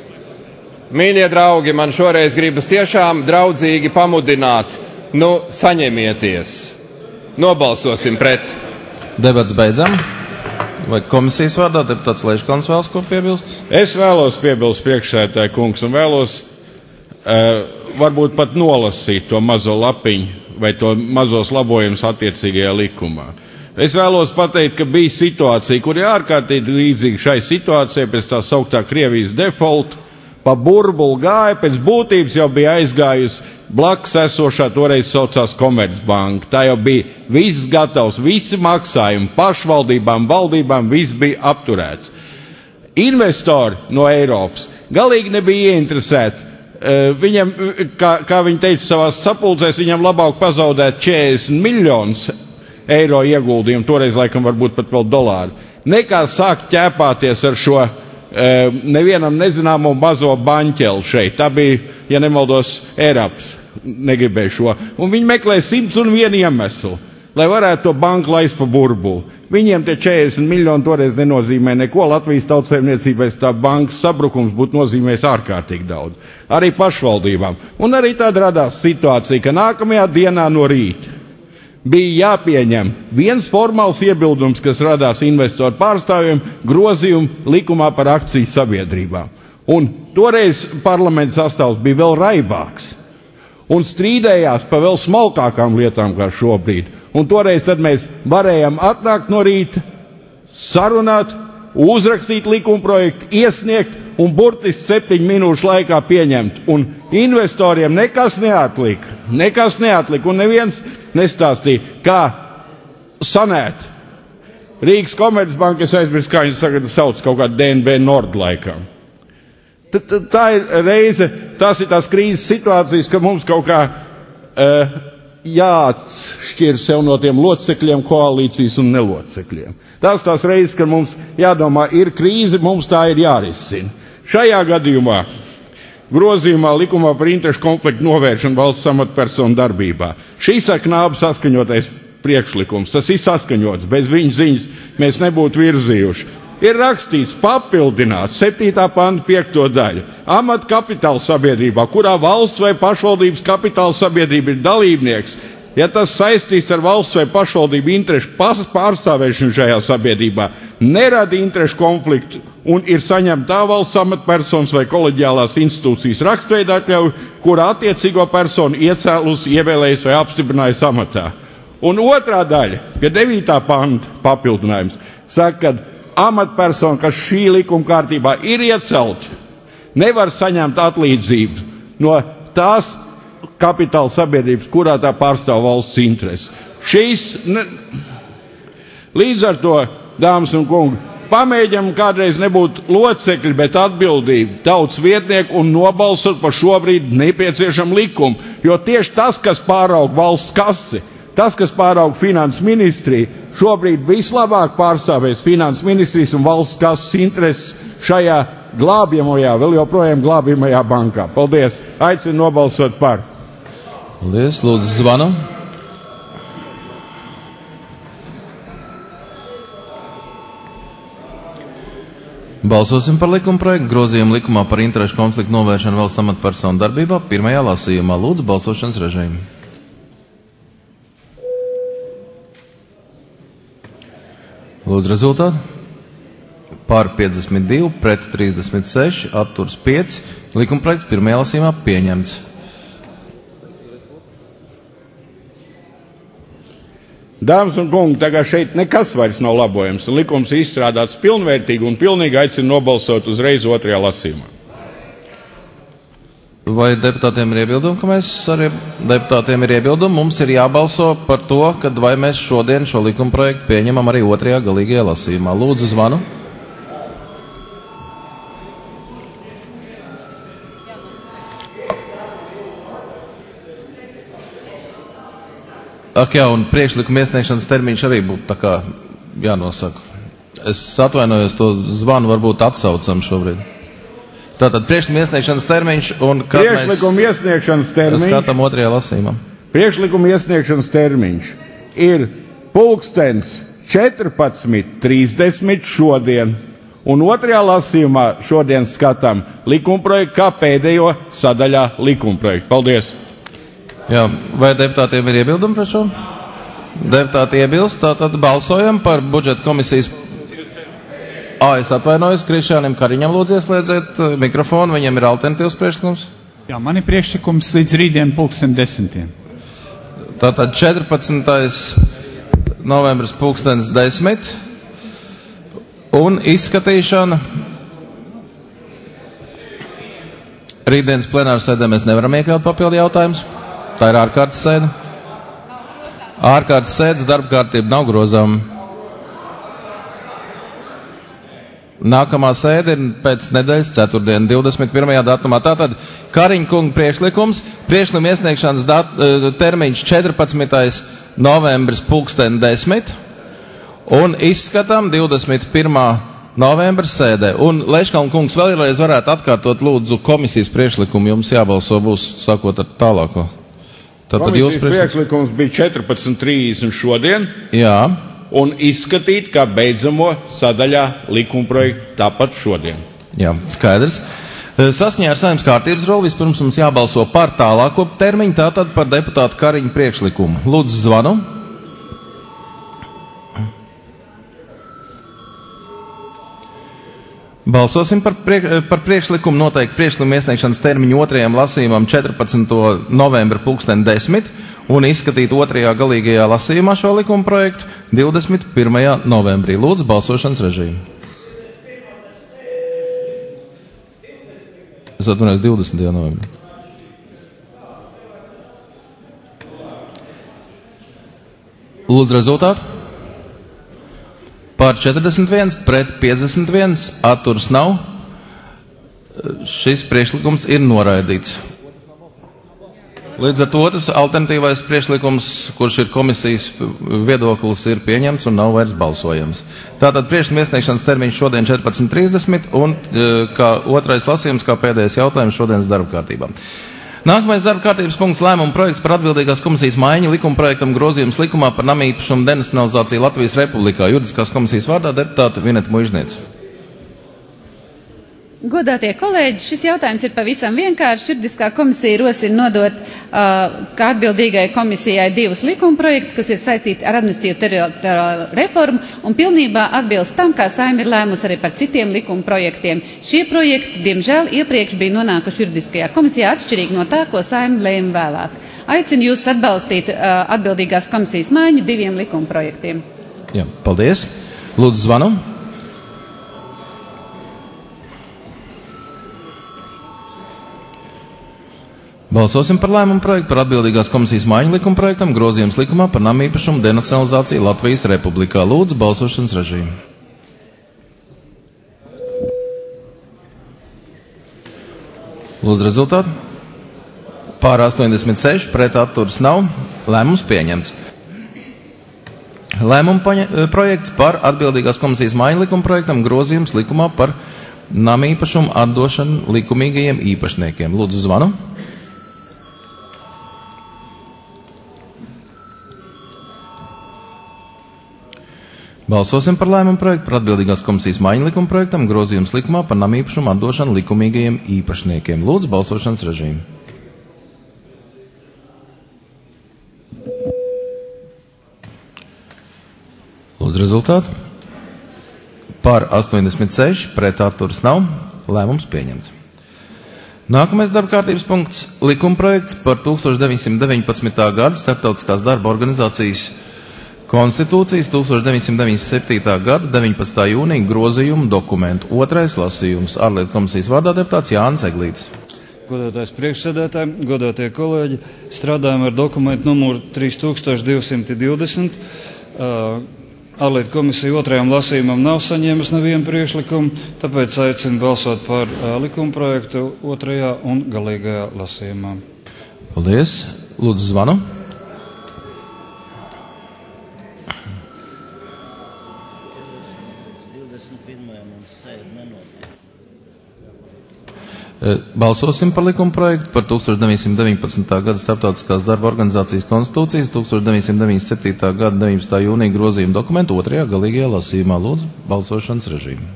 Mīļie draugi, man šoreiz gribas tiešām draudzīgi pamudināt, nu saņemieties, nobalsosim pret. Debats beidzam. Vai komisijas vārdā deputāts Leiškalns vēlas ko piebilst? Es vēlos piebilst priekšsēdētāju kungs un vēlos uh, varbūt pat nolasīt to mazo lapiņu vai to mazos labojumus attiecīgajā likumā. Es vēlos pateikt, ka bija situācija, kur ir ārkārtīgi līdzīga šai situācijai pēc tā sauktā Krievijas default, pa burbuli gāja, pēc būtības jau bija aizgājusi blakus esošā, toreiz saucās Komercbanka. Tā jau bija viss gatavs, visi maksājumi pašvaldībām, valdībām, viss bija apturēts. Investori no Eiropas galīgi nebija ieinteresēti. Viņam, kā, kā viņi teica savās sapulcēs, viņam labāk pazaudēt četrdesmit miljonus eiro ieguldījumu, toreiz laikam varbūt pat vēl dolāru, nekā sākt ķēpāties ar šo nevienam nezināmo mazo baņķeli šeit. Tā bija, ja nemaldos, Eiropas negribēja šo. Un viņi meklēja simts un vienu iemeslu, lai varētu to banku laist pa burbuli. Viņiem tie četrdesmit miljoni toreiz nenozīmē neko. Latvijas tautsaimniecībai tā bankas sabrukums būtu nozīmējis ārkārtīgi daudz. Arī pašvaldībām. Un arī tāda radās situācija, ka nākamajā dienā no rīta bija jāpieņem viens formāls iebildums, kas radās investoru pārstāvjiem, grozījumu likumā par akciju sabiedrībām. Un toreiz parlamenta sastāvs bija vēl raibāks un strīdējās par vēl smalkākām lietām kā šobrīd. Un toreiz tad mēs varējām atnākt no rīta, sarunāt, uzrakstīt likumprojektu, iesniegt un burtiski septiņu minūšu laikā pieņemt. Un investoriem nekas neatlika, nekas neatlika un neviens nestāstīja, kā sanēt Rīgas Komercbanka, es aizmirsu, kā viņi tagad sauc, kaut kā D N B Nord laikā. T -t Tā ir reize, tās ir tās krīzes situācijas, ka mums kaut kā uh, jāatšķir sev no tiem locekļiem koalīcijas un nelocekļiem. Tās tās reizes, kad mums jādomā, ir krīze, mums tā ir jārisina. Šajā gadījumā grozījumā likumā par interešu konfliktu novēršanu valsts amatpersonu darbībā. Šīs ar Knābu saskaņotais priekšlikums, tas ir saskaņots, bez viņas ziņas mēs nebūtu virzījuši. Ir rakstīts, papildināts septītā panta piekto daļu. Amata kapitāla sabiedrībā, kurā valsts vai pašvaldības kapitāla sabiedrība ir dalībnieks, ja tas saistīts ar valsts vai pašvaldību interešu pārstāvēšanu šajā sabiedrībā, nerada interešu konfliktu un ir saņemta tā valsts amatpersonas vai koleģiālās institūcijas rakstveidā atļauja, kura attiecīgo personu iecēlusi, ievēlējusi vai apstiprinājusi amatā. Un otrā daļa, pie devītā panta papildinājums, saka, ka amatpersona, kas šī likuma kārtībā ir iecelta, nevar saņemt atlīdzību no tās kapitāla sabiedrības, kurā tā pārstāv valsts interesi. Šīs, ne... Līdz ar to, dāmas un kungi, pamēģam kādreiz nebūt locekļi, bet atbildību, tautas vietnieku un nobalsot par šobrīd nepieciešamu likumu, jo tieši tas, kas pāraug valsts kasi, tas, kas pāraug finanses ministriju, šobrīd vislabāk pārstāvēs finanses ministrijas un valsts kases intereses šajā glābjamajā, vēl joprojām glābjamajā bankā. Paldies! Aicinu nobalsot par. Paldies, lūdzu zvanu. Balsosim par likuma projektu grozījumu likumā par interešu konfliktu novēršanu valsts amatpersonu darbībā pirmajā lasījumā. Lūdzu balsošanas režīmu. Lūdzu rezultātu. Par piecdesmit divi, pret trīsdesmit seši, atturs pieci. Likuma projekts pirmajā lasījumā pieņemts. Dāmas un kungi, tagad šeit nekas vairs nav labojams, un likums ir izstrādāts pilnvērtīgi un pilnīgi aicina nobalsot uzreiz otrajā lasījumā. Vai deputātiem ir iebildumi, ka mēs arī deputātiem ir iebildumi? Mums ir jābalso par to, kad vai mēs šodien šo likuma projektu pieņemam arī otrajā galīgajā lasījumā. Lūdzu zvanu. Ak jā, un priekšlikuma iesniegšanas termiņš arī būtu tā kā jānosaka. Es atvainojos, to zvanu varbūt atsaucam šobrīd. Tātad priekšlikuma iesniegšanas termiņš un kad priekšlikuma mēs iesniegšanas termiņš, skatām otrajā lasījumā. Priekšlikuma iesniegšanas termiņš ir pulkstens četrpadsmit trīsdesmit šodien, un otrajā lasījumā šodien skatām likumprojektu kā pēdējo sadaļā likumprojektu. Paldies! Jā, vai deputātiem ir iebildumi par šo? Deputāti iebilst, tātad balsojam par budžeta komisijas. Ā, es atvainojos, Krišjānim Kariņam lūdzu ieslēdziet mikrofonu, viņam ir alternatīvs priekšlikums. Jā, man ir priekšlikums līdz rītdien pulksten desmitiem. Tātad četrpadsmitais novembris pulkstens desmit un izskatīšana. Rītdienas plenāru sēdē mēs nevaram iekļaut papildu jautājumus. Tā ir ārkārtas sēde. Ārkārtas sēdes darba kārtība nav grozāma. Nākamā sēde ir pēc nedēļas ceturtdien, divdesmit pirmajā datumā. Tātad Kariņa kunga priekšlikums, priekšlikuma iesniegšanas dat, termiņš četrpadsmitais novembris pulksten desmit un izskatām divdesmit pirmā novembra sēdē. Un Leškalna kungs vēlreiz varētu atkārtot lūdzu komisijas priekšlikumu, jums jābalso būs sakot ar tālāko. Tātad komisijas priekšlikums bija četrpadsmit trīsdesmit šodien. Jā. Un izskatīt kā beidzamo sadaļā likumprojektu tāpat šodien. Jā, skaidrs. Saskaņā ar Saeimas kārtības roli vispirms mums jābalso par tālāko termiņu, tātad par deputātu Kariņa priekšlikumu. Lūdzu zvanu. Balsosim par, priek, par priekšlikumu, noteikti priekšlikumu iesniegšanas termiņu otrajam lasījumam četrpadsmitais novembra pulksten desmit un izskatīt otrajā galīgajā lasījumā šo likuma projektu divdesmit pirmajā novembrī. Lūdzu, balsošanas režīmu. Es atvainojos divdesmitajā novembrī. Lūdzu, rezultātu. Par četrdesmit viens, pret piecdesmit viens, atturas nav. Šis priekšlikums ir noraidīts. Līdz ar to otrs alternatīvais priekšlikums, kurš ir komisijas viedoklis, ir pieņemts un nav vairs balsojams. Tātad priekšlikuma iesniegšanas termiņš šodien četrpadsmit trīsdesmit un kā otrais lasījums, kā pēdējais jautājums šodienas darba kārtībā. Nākamais darba kārtības punkts - lēmuma projekts par atbildīgās komisijas maiņu likuma projektam grozījums likumā par namīpašumu denacionalizāciju Latvijas Republikā. Juridiskās komisijas vārdā deputāte Vineta Muižniece. Godātie kolēģi, šis jautājums ir pavisam vienkāršs. Juridiskā komisija rosina nodot uh, kā atbildīgai komisijai divus likuma projektus, kas ir saistīti ar administratīvu teritoriālo reformu un pilnībā atbilst tam, kā Saeima ir lēmusi arī par citiem likuma projektiem. Šie projekti, diemžēl, iepriekš bija nonākuši juridiskajā komisijā atšķirīgi no tā, ko Saeima lēma vēlāk. Aicinu jūs atbalstīt uh, atbildīgās komisijas maiņu diviem likuma projektiem. Jā, paldies. Lūdzu, zvanu. Balsosim par lēmumu projektu par atbildīgās komisijas maiņu likuma projektam grozījums likumā par namīpašumu denacionalizāciju Latvijas Republikā. Lūdzu, balsošanas režīmu. Lūdzu, rezultātu. Pār astoņdesmit seši, pret atturas nav. Lēmums pieņemts. Lēmuma paņa, projekts par atbildīgās komisijas maiņu likuma projektam grozījums likumā par namīpašumu atdošanu likumīgajiem īpašniekiem. Lūdzu, zvanu. Balsosim par lēmumu projektu par atbildīgās komisijas maiņu likuma projektam grozījums likumā par namīpašumu atdošanu likumīgajiem īpašniekiem. Lūdzu, balsošanas režīmu. Lūdzu, rezultātu. Par astoņdesmit seši, pret atturas nav. Lēmums pieņemts. Nākamais darba kārtības punkts - likuma projekts par tūkstoš deviņsimt deviņpadsmitā gada Starptautiskās darba organizācijas konstitūcijas tūkstoš deviņsimt deviņdesmit septītā gada deviņpadsmitā jūnija grozījumu dokumentu. Otrais lasījums. Ārlietu komisijas vārdā deputāts Jānis Eglītis. Godātais priekšsēdētāji, godātie kolēģi, strādājam ar dokumentu numuru trīs tūkstoši divsimt divdesmit. Ārlietu komisija otrajam lasījumam nav saņēmusi nevienu priekšlikumu, tāpēc aicinu balsot par likuma projektu otrajā un galīgajā lasījumā. Paldies. Lūdzu, zvanu. Balsosim par likuma projektu par tūkstoš deviņsimt deviņpadsmitā gada Starptautiskās darba organizācijas konstitūcijas tūkstoš deviņsimt deviņdesmit septītā gada deviņpadsmitā jūnija grozījumu dokumentu otrajā galīgajā lasījumā. Lūdzu, balsošanas režīmu.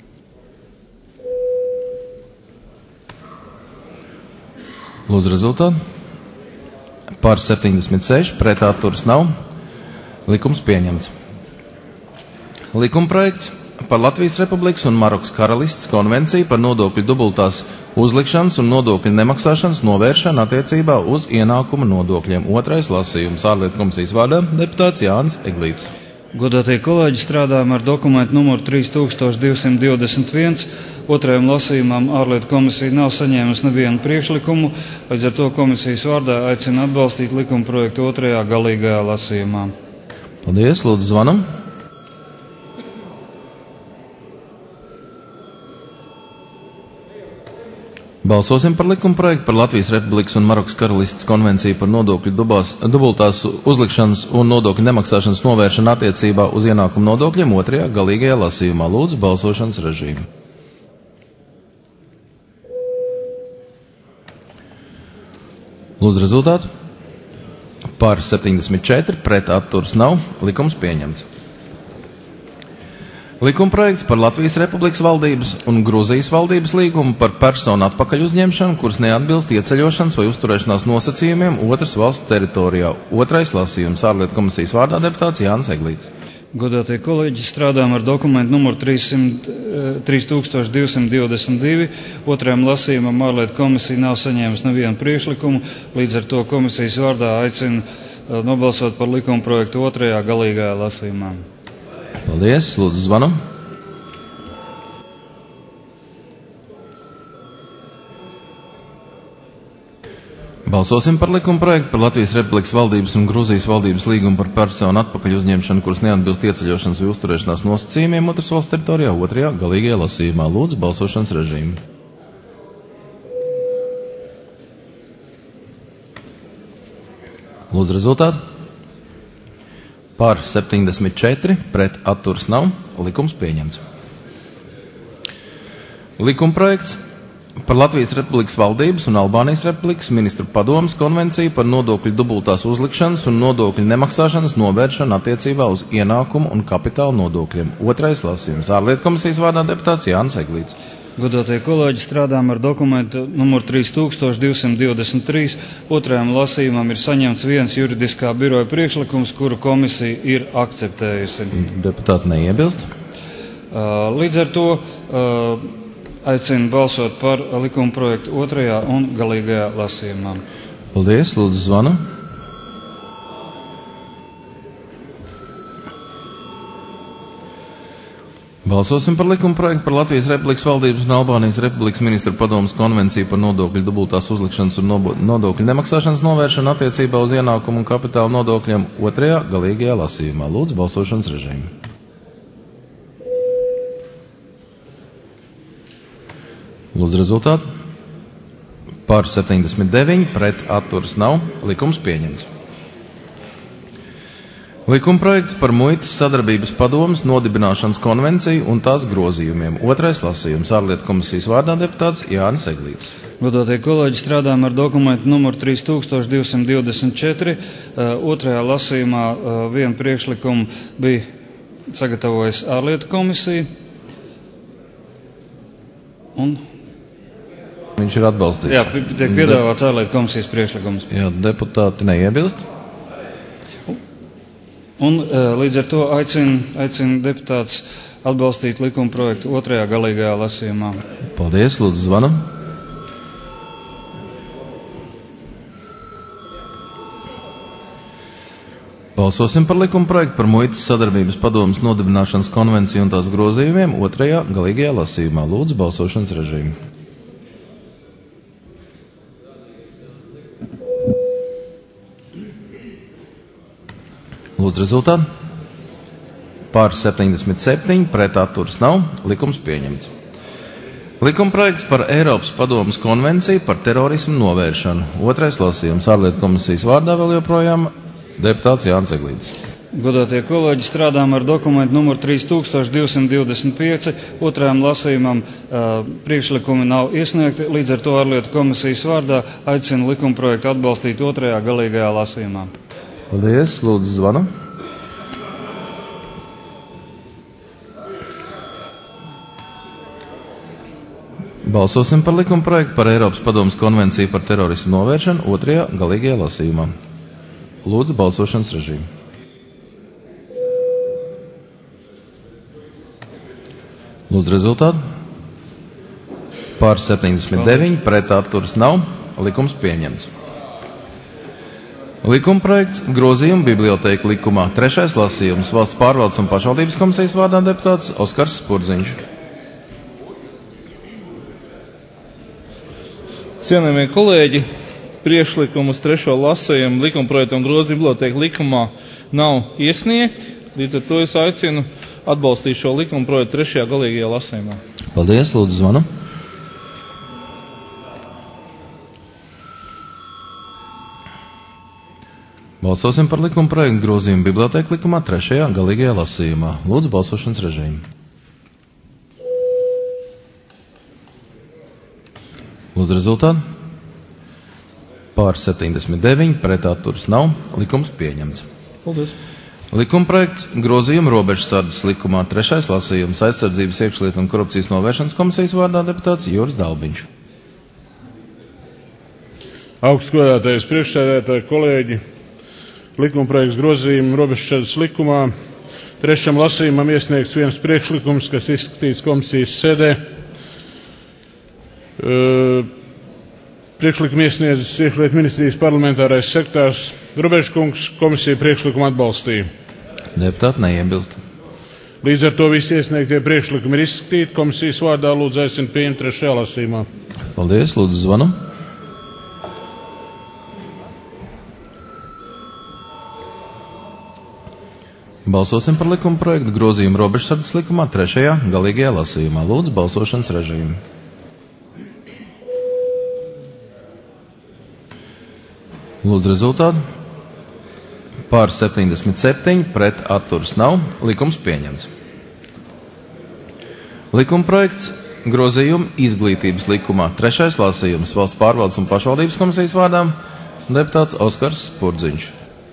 Lūdzu, rezultātu. Par septiņdesmit seši, pret atturas nav. Likums pieņemts. Likuma projekts par Latvijas Republikas un Marokas Karalistes konvenciju par nodokļu dubultās uzlikšanas un nodokļu nemaksāšanas novēršanu attiecībā uz ienākuma nodokļiem. Otrais lasījums. Ārlietu komisijas vārdā deputāts Jānis Eglītis. Godātie kolēģi, strādājam ar dokumentu numuru trīs tūkstoši divsimt divdesmit viens. Otrajam lasījumam ārlietu komisija nav saņēmusi nevienu priekšlikumu, līdz ar to komisijas vārdā aicina atbalstīt likuma projektu otrajā galīgajā lasījumā. Paldies. Lūdzu, zvanam. Balsosim par likuma projektu par Latvijas Republikas un Marokas Karalistes konvenciju par nodokļu dubās, dubultās uzlikšanas un nodokļu nemaksāšanas novēršanu attiecībā uz ienākumu nodokļiem otrajā galīgajā lasījumā. Lūdzu, balsošanas režīmu. Lūdzu, rezultātu. Par septiņdesmit četri, pret atturas nav. Likums pieņemts. Likuma projekts par Latvijas Republikas valdības un Grūzijas valdības līgumu par personu atpakaļ uzņemšanu, kuras neatbilst ieceļošanas vai uzturēšanās nosacījumiem otras valsts teritorijā. Otrais lasījums. Ārlietu komisijas vārdā deputāts Jānis Eglītis. Godātie kolēģi, strādājam ar dokumentu numuru trīs tūkstoši divsimt divdesmit divi. Otrajam lasījumam ārlietu komisija nav saņēmusi nevienu priekšlikumu, līdz ar to komisijas vārdā aicina nobalsot par likuma projektu otrajā galīgajā lasījumā. Paldies. Lūdzu, zvanu. Balsosim par likuma projektu par Latvijas Republikas valdības un Grūzijas valdības līgumu par personu atpakaļ uzņemšanu, kuras neatbilst ieceļošanas vai uzturēšanās nosacījumiem otras valsts teritorijā, otrajā galīgajā lasījumā. Lūdzu, balsošanas režīmu. Lūdzu, rezultātu. Par septiņdesmit četri, pret atturs nav, likums pieņemts. Likuma projekts par Latvijas Republikas valdības un Albānijas Republikas ministru padomes konvenciju par nodokļu dubultās uzlikšanas un nodokļu nemaksāšanas novēršanu attiecībā uz ienākumu un kapitāla nodokļiem. Otrais lasījums. Ārlietu komisijas vārdā deputāts Jānis Eglīts. Godātie kolēģi, strādājam ar dokumentu numur trīs tūkstoši divsimt divdesmit trīs. Otrajam lasījumam ir saņemts viens juridiskā biroja priekšlikums, kuru komisija ir akceptējusi. Deputāti neiebilst. Līdz ar to aicinu balsot par likuma projektu otrajā un galīgajā lasījumā. Paldies, lūdzu zvanu. Balsosim par likuma projektu par Latvijas Republikas valdības un Albānijas Republikas ministru padomes konvenciju par nodokļu dubultās uzlikšanas un nodokļu nemaksāšanas novēršanu attiecībā uz ienākumu un kapitāla nodokļiem otrajā galīgajā lasījumā. Lūdzu, balsošanas režīmu. Lūdzu, rezultātu. Par septiņdesmit deviņi, pret atturas nav, likums pieņemts. Likuma projekts par muitas sadarbības padomes nodibināšanas konvenciju un tās grozījumiem. Otrais lasījums. Ārlietu komisijas vārdā deputāts Jānis Eglīts. Godātie kolēģi, strādājam ar dokumentu numur trīs tūkstoši divsimt divdesmit četri. Otrajā lasījumā vienu priekšlikumu bija sagatavojis ārlietu komisija. Un viņš ir atbalstīts. Jā, tiek piedāvāts ārlietu komisijas priekšlikums. Jā, deputāti neiebilst. Un līdz ar to aicinu, aicinu deputātus atbalstīt likuma projektu otrajā galīgajā lasījumā. Paldies, lūdzu zvanam. Balsosim par likuma projektu par muitas sadarbības padomes nodibināšanas konvenciju un tās grozījumiem otrajā galīgajā lasījumā. Lūdzu, balsošanas režīmu. Lūdzu, rezultātu. Par septiņdesmit septiņi, pret atturas nav, likums pieņemts. Likuma projekts par Eiropas padomes konvenciju par terorismu novēršanu. Otrais lasījums. Ārlietu komisijas vārdā vēl joprojām deputāts Jānis Eglīts. Godātie kolēģi, strādājam ar dokumentu numur trīs tūkstoši divsimt divdesmit pieci. Otrajam lasījumam uh, priekšlikumi nav iesniegti. Līdz ar to ārlietu komisijas vārdā aicinu likuma projektu atbalstīt otrajā galīgajā lasījumā. Paldies, lūdzu zvanu. Balsosim par likuma projektu par Eiropas padomes konvenciju par terorismu novēršanu otrajā galīgajā lasījumā. Lūdzu, balsošanas režīmu. Lūdzu, rezultātu. Par septiņdesmit deviņi, pret atturas nav, likums pieņemts. Likuma projekts grozījuma biblioteka likumā. Trešais lasījums. Valsts pārvaldes un pašvaldības komisijas vārdā deputāts Oskars Spurdziņš. Cienījamie kolēģi, priekšlikumu uz trešo lasījumu likuma projektu un grozījuma biblioteka likumā nav iesniegti. Līdz ar to es aicinu atbalstīt šo likuma projektu trešajā galīgajā lasījumā. Paldies, lūdzu zvanu. Balsosim par likuma projektu grozījumu biblioteka likumā trešajā galīgajā lasījumā. Lūdzu, balsošanas režīmu. Lūdzu, rezultātu. Pār septiņdesmit deviņi, pret atturas nav, likums pieņemts. Paldies. Likuma projekts grozījuma robežsardzes likumā trešais lasījums. Aizsardzības, iekšlietu un korupcijas novēršanas komisijas vārdā deputāts Juris Dalbiņš. Augstgodātais priekšsēdētāji, kolēģi, likuma projekts grozījuma robežsardzes likumā trešam lasījumam iesniegts viens priekšlikums, kas izskatīts komisijas sēdē. Priekšlikumu iesniedzis iekšlietu ministrijas parlamentārais sekretārs Rubežkungs, komisija priekšlikumu atbalstīja. Deputāti neiebilst. Līdz ar to visi iesniegtie priekšlikumi ir izskatīti. Komisijas vārdā lūdzu aicinu pieņemt trešajā lasījumā. Paldies, lūdzu zvanu. Balsosim par likuma projektu grozījumu robežsardzes likumā trešajā galīgajā lasījumā. Lūdzu, balsošanas režīmu. Lūdzu, rezultātu. Pār septiņdesmit septiņi, pret atturas nav. Likums pieņemts. Likuma projekts grozījumu izglītības likumā trešais lasījums Valsts pārvaldes un pašvaldības komisijas vārdā deputāts Oskars Spurdziņš.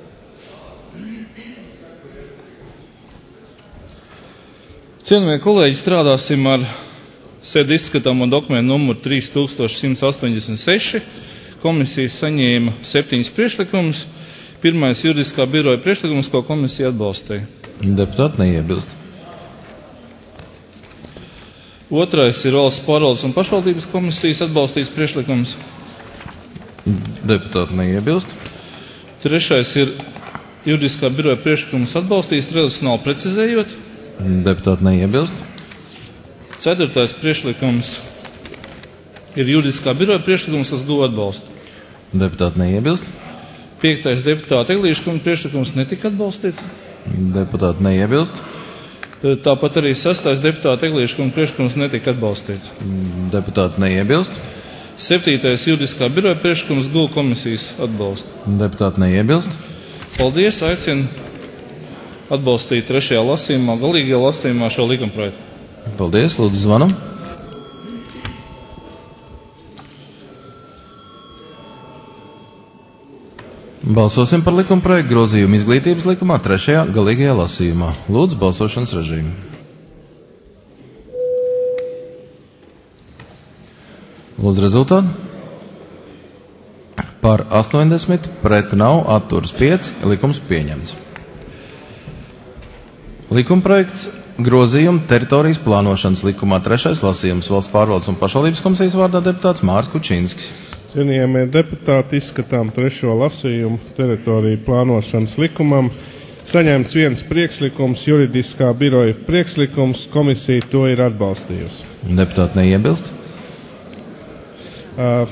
Cienījamie kolēģi, strādāsim ar sēdi izskatāmo dokumentu numuru trīs tūkstoši simts astoņdesmit seši. Komisija saņēma septiņas priekšlikumus. Pirmais juridiskā biroja priekšlikums, ko komisija atbalstīja. Deputāti neiebilst. Otrais ir Valsts pārvaldes un pašvaldības komisijas atbalstīts priekšlikums. Deputāti neiebilst. Trešais ir juridiskā biroja priekšlikums atbalstīts, redakcionāli precizējot. Deputāti neiebilst. Ceturtais priekšlikums ir juridiskā biroja priekšlikums, kas guva atbalstu. Deputāti neiebilst. Piektais deputāta Eglīša priekšlikums netika atbalstīts. Deputāti neiebilst. Tāpat arī sastais deputāta Eglīša priekšlikums netika atbalstīts. Deputāti neiebilst. Septītais juridiskā biroja priekšlikums guva komisijas atbalstu. Deputāti neiebilst. Paldies, aicinu atbalstīt trešajā lasījumā, galīgajā lasījumā šo likumprojektu. Paldies, lūdzu zvanu. Balsosim par likumprojektu grozījumu izglītības likumā trešajā galīgajā lasījumā. Lūdzu, balsošanas režīmu. Lūdzu, rezultātu. Par astoņdesmit, pret nav, atturas pieci, likums pieņemts. Likumprojekts grozījumu teritorijas plānošanas likumā trešais lasījums Valsts pārvaldes un pašvaldības komisijas vārdā deputāts Mārs Kučinskis. Cienījamie deputāti, izskatām trešo lasījumu teritoriju plānošanas likumam. Saņemts viens priekšlikums, juridiskā biroja priekšlikums, komisija to ir atbalstījusi. Deputāti neiebilst. Uh,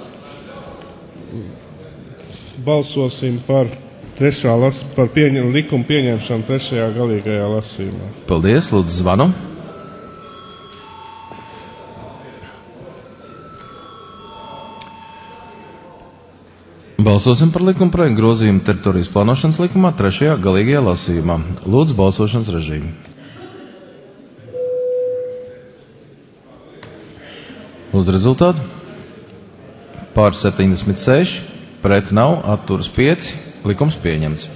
balsosim par trešā las, par pieņem, likumu pieņemšanu trešajā galīgajā lasījumā. Paldies, lūdzu zvanu. Balsosim par likumprojektu grozījumu teritorijas plānošanas likumā trešajā galīgajā lasījumā. Lūdzu, balsošanas režīmu. Lūdzu, rezultātu. Pār septiņdesmit seši, pret nav, atturas pieci, likums pieņemts.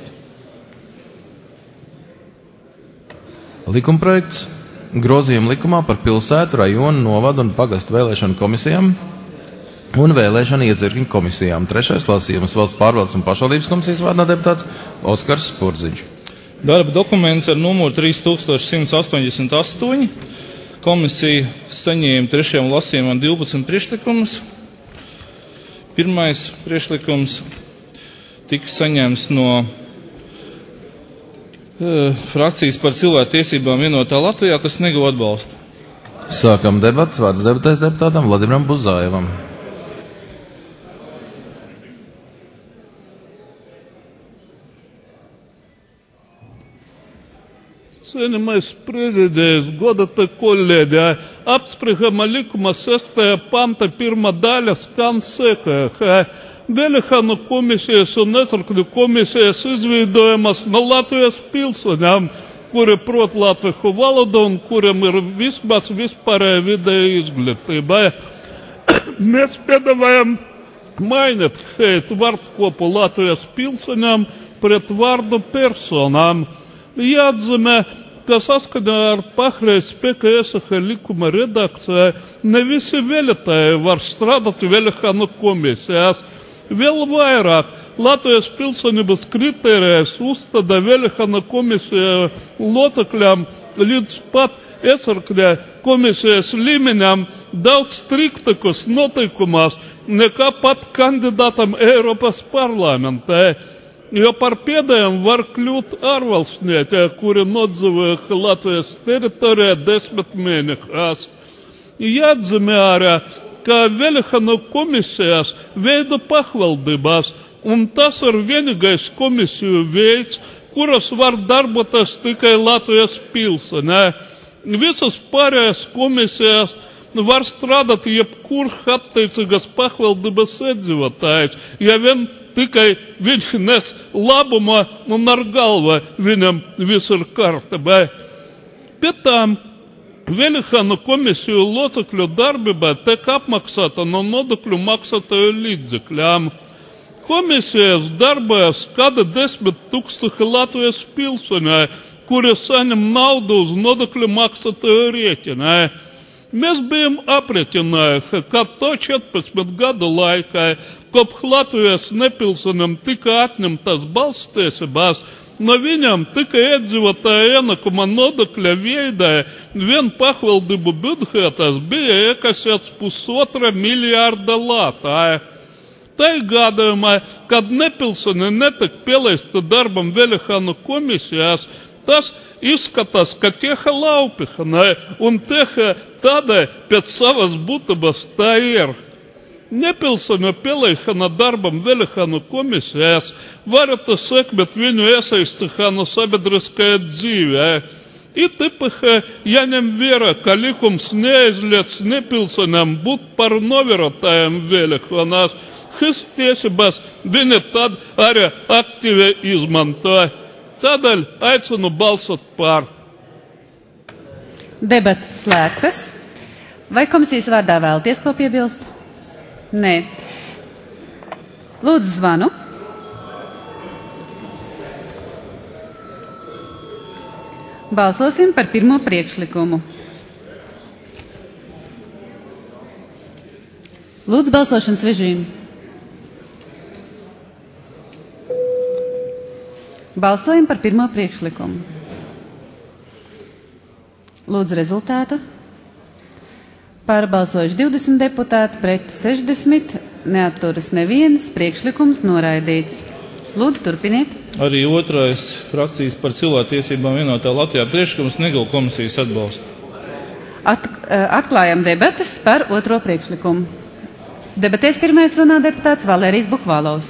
Likumprojekts grozījumu likumā par pilsētu, rajonu, novadu un pagastu vēlēšanu komisijām un vēlēšanu iecirkņu komisijām. Trešais lasījums Valsts pārvaldes un pašvaldības komisijas vārdā deputāts Oskars Spurdziņš. Darba dokuments ar numuru trīs tūkstoši simts astoņdesmit astoņi. Komisija saņēma trešajam lasījumam divpadsmit priekšlikumus. Pirmais priekšlikums tika saņemts no uh, frakcijas par cilvēku tiesībām vienotā Latvijā, kas neguva atbalstu. Sākam debats, vārds debatēs deputātam Vladimiram Buzajevam. Cienījamais prezidents, godātie kolēģi, apspriežamā likuma sestajā panta pirmā daļa skan sekojoši. Vēlēšanu komisijas un iecirkņu komisijas izveidojamas no Latvijas pilsoņiem, kuri prot latviešu valodu un kuriem ir vismaz vispārēja vidēja izglītība. Mēs piedāvājam mainīt šeit vārdkopu Latvijas pilsoņiem pret vārdu personām. Jāatzīmē, ka saskaņā ar pašreiz spēkā esošā likuma redakcijā ne visi vēlētāji var strādāt vēlēšanu komisijās. Vēl vairāk Latvijas pilsonības kritērijas uzstāda vēlēšanu komisiju locekļiem līdz pat iecirkņa komisijas līmeņam daudz striktākus noteikumus nekā pat kandidātam Eiropas parlamentā. Jo par pēdējiem var kļūt ārvalstnieki, kuri nodzīvojuši Latvijas teritorijā desmit mēnešus. Jāatzīmē arī, ka vēlēšanu komisijas veido pašvaldībās, un tas ir vienīgais komisiju veids, kuras var darboties tikai Latvijas pilsonē. Visas pārējās komisijas var strādāt jebkurš attiecīgas pašvaldības iedzīvotājs, ja vien tikai viņš nes labumā un ar galvu viņam viss ir kārtībā. Pēc tam vēlēšanu komisiju locekļu darbība tiek apmaksāta no nodokļu maksātāju līdzekļiem. Komisijas darbojas kāda desmit tūkstoši Latvijas pilsoņi, kuri saņem naudu uz nodokļu maksātāju rēķina. Mēs bijām aprēķinājuši, ka to četrpadsmit gadu laikā, kopš Latvijas nepilsoņiem tika atņemtas balsstiesības, no viņam tika iedzīvotāja ienākuma nodokļa veidā vien pašvaldību budžetas bija iekasēts pusotra miljārda lātā. Tai gadījumā, kad nepilsoņi netika pielaisti darbam vēlēšanu komisijās, tas izskatās, ka tieha laupīšana un tieha tādai pēc savas būtības tā ir. Nepilsoņu pielaišana darbam vēlēšanu komisijās varētu sekmēt viņu iesaistīšanu sabiedriskajā dzīvē. It īpaši jāņem vērā, ka likums neaizliedz nepilsoņiem būt par novērotājiem vēlēšanās. Šīs tiesības viņi tad arī aktīvi izmantoja. Tādēļ aicinu balsot par. Debates slēgtas. Vai komisijas vārdā vēlaties ko piebilst? Nē. Lūdzu zvanu. Balsosim par pirmo priekšlikumu. Lūdzu balsošanas režīmu. Balsojam par pirmo priekšlikumu. Lūdzu rezultātu. Par balsojuši divdesmit deputāti, pret sešdesmit, neatturas neviens, priekšlikums noraidīts. Lūdzu, turpiniet. Arī otrais frakcijas par cilvēktiesībām vienotā Latvijā priekšlikums neguva komisijas atbalstu. At, atklājam debates par otro priekšlikumu. Debatēs pirmais runā deputāts Valērijas Bukvālovs.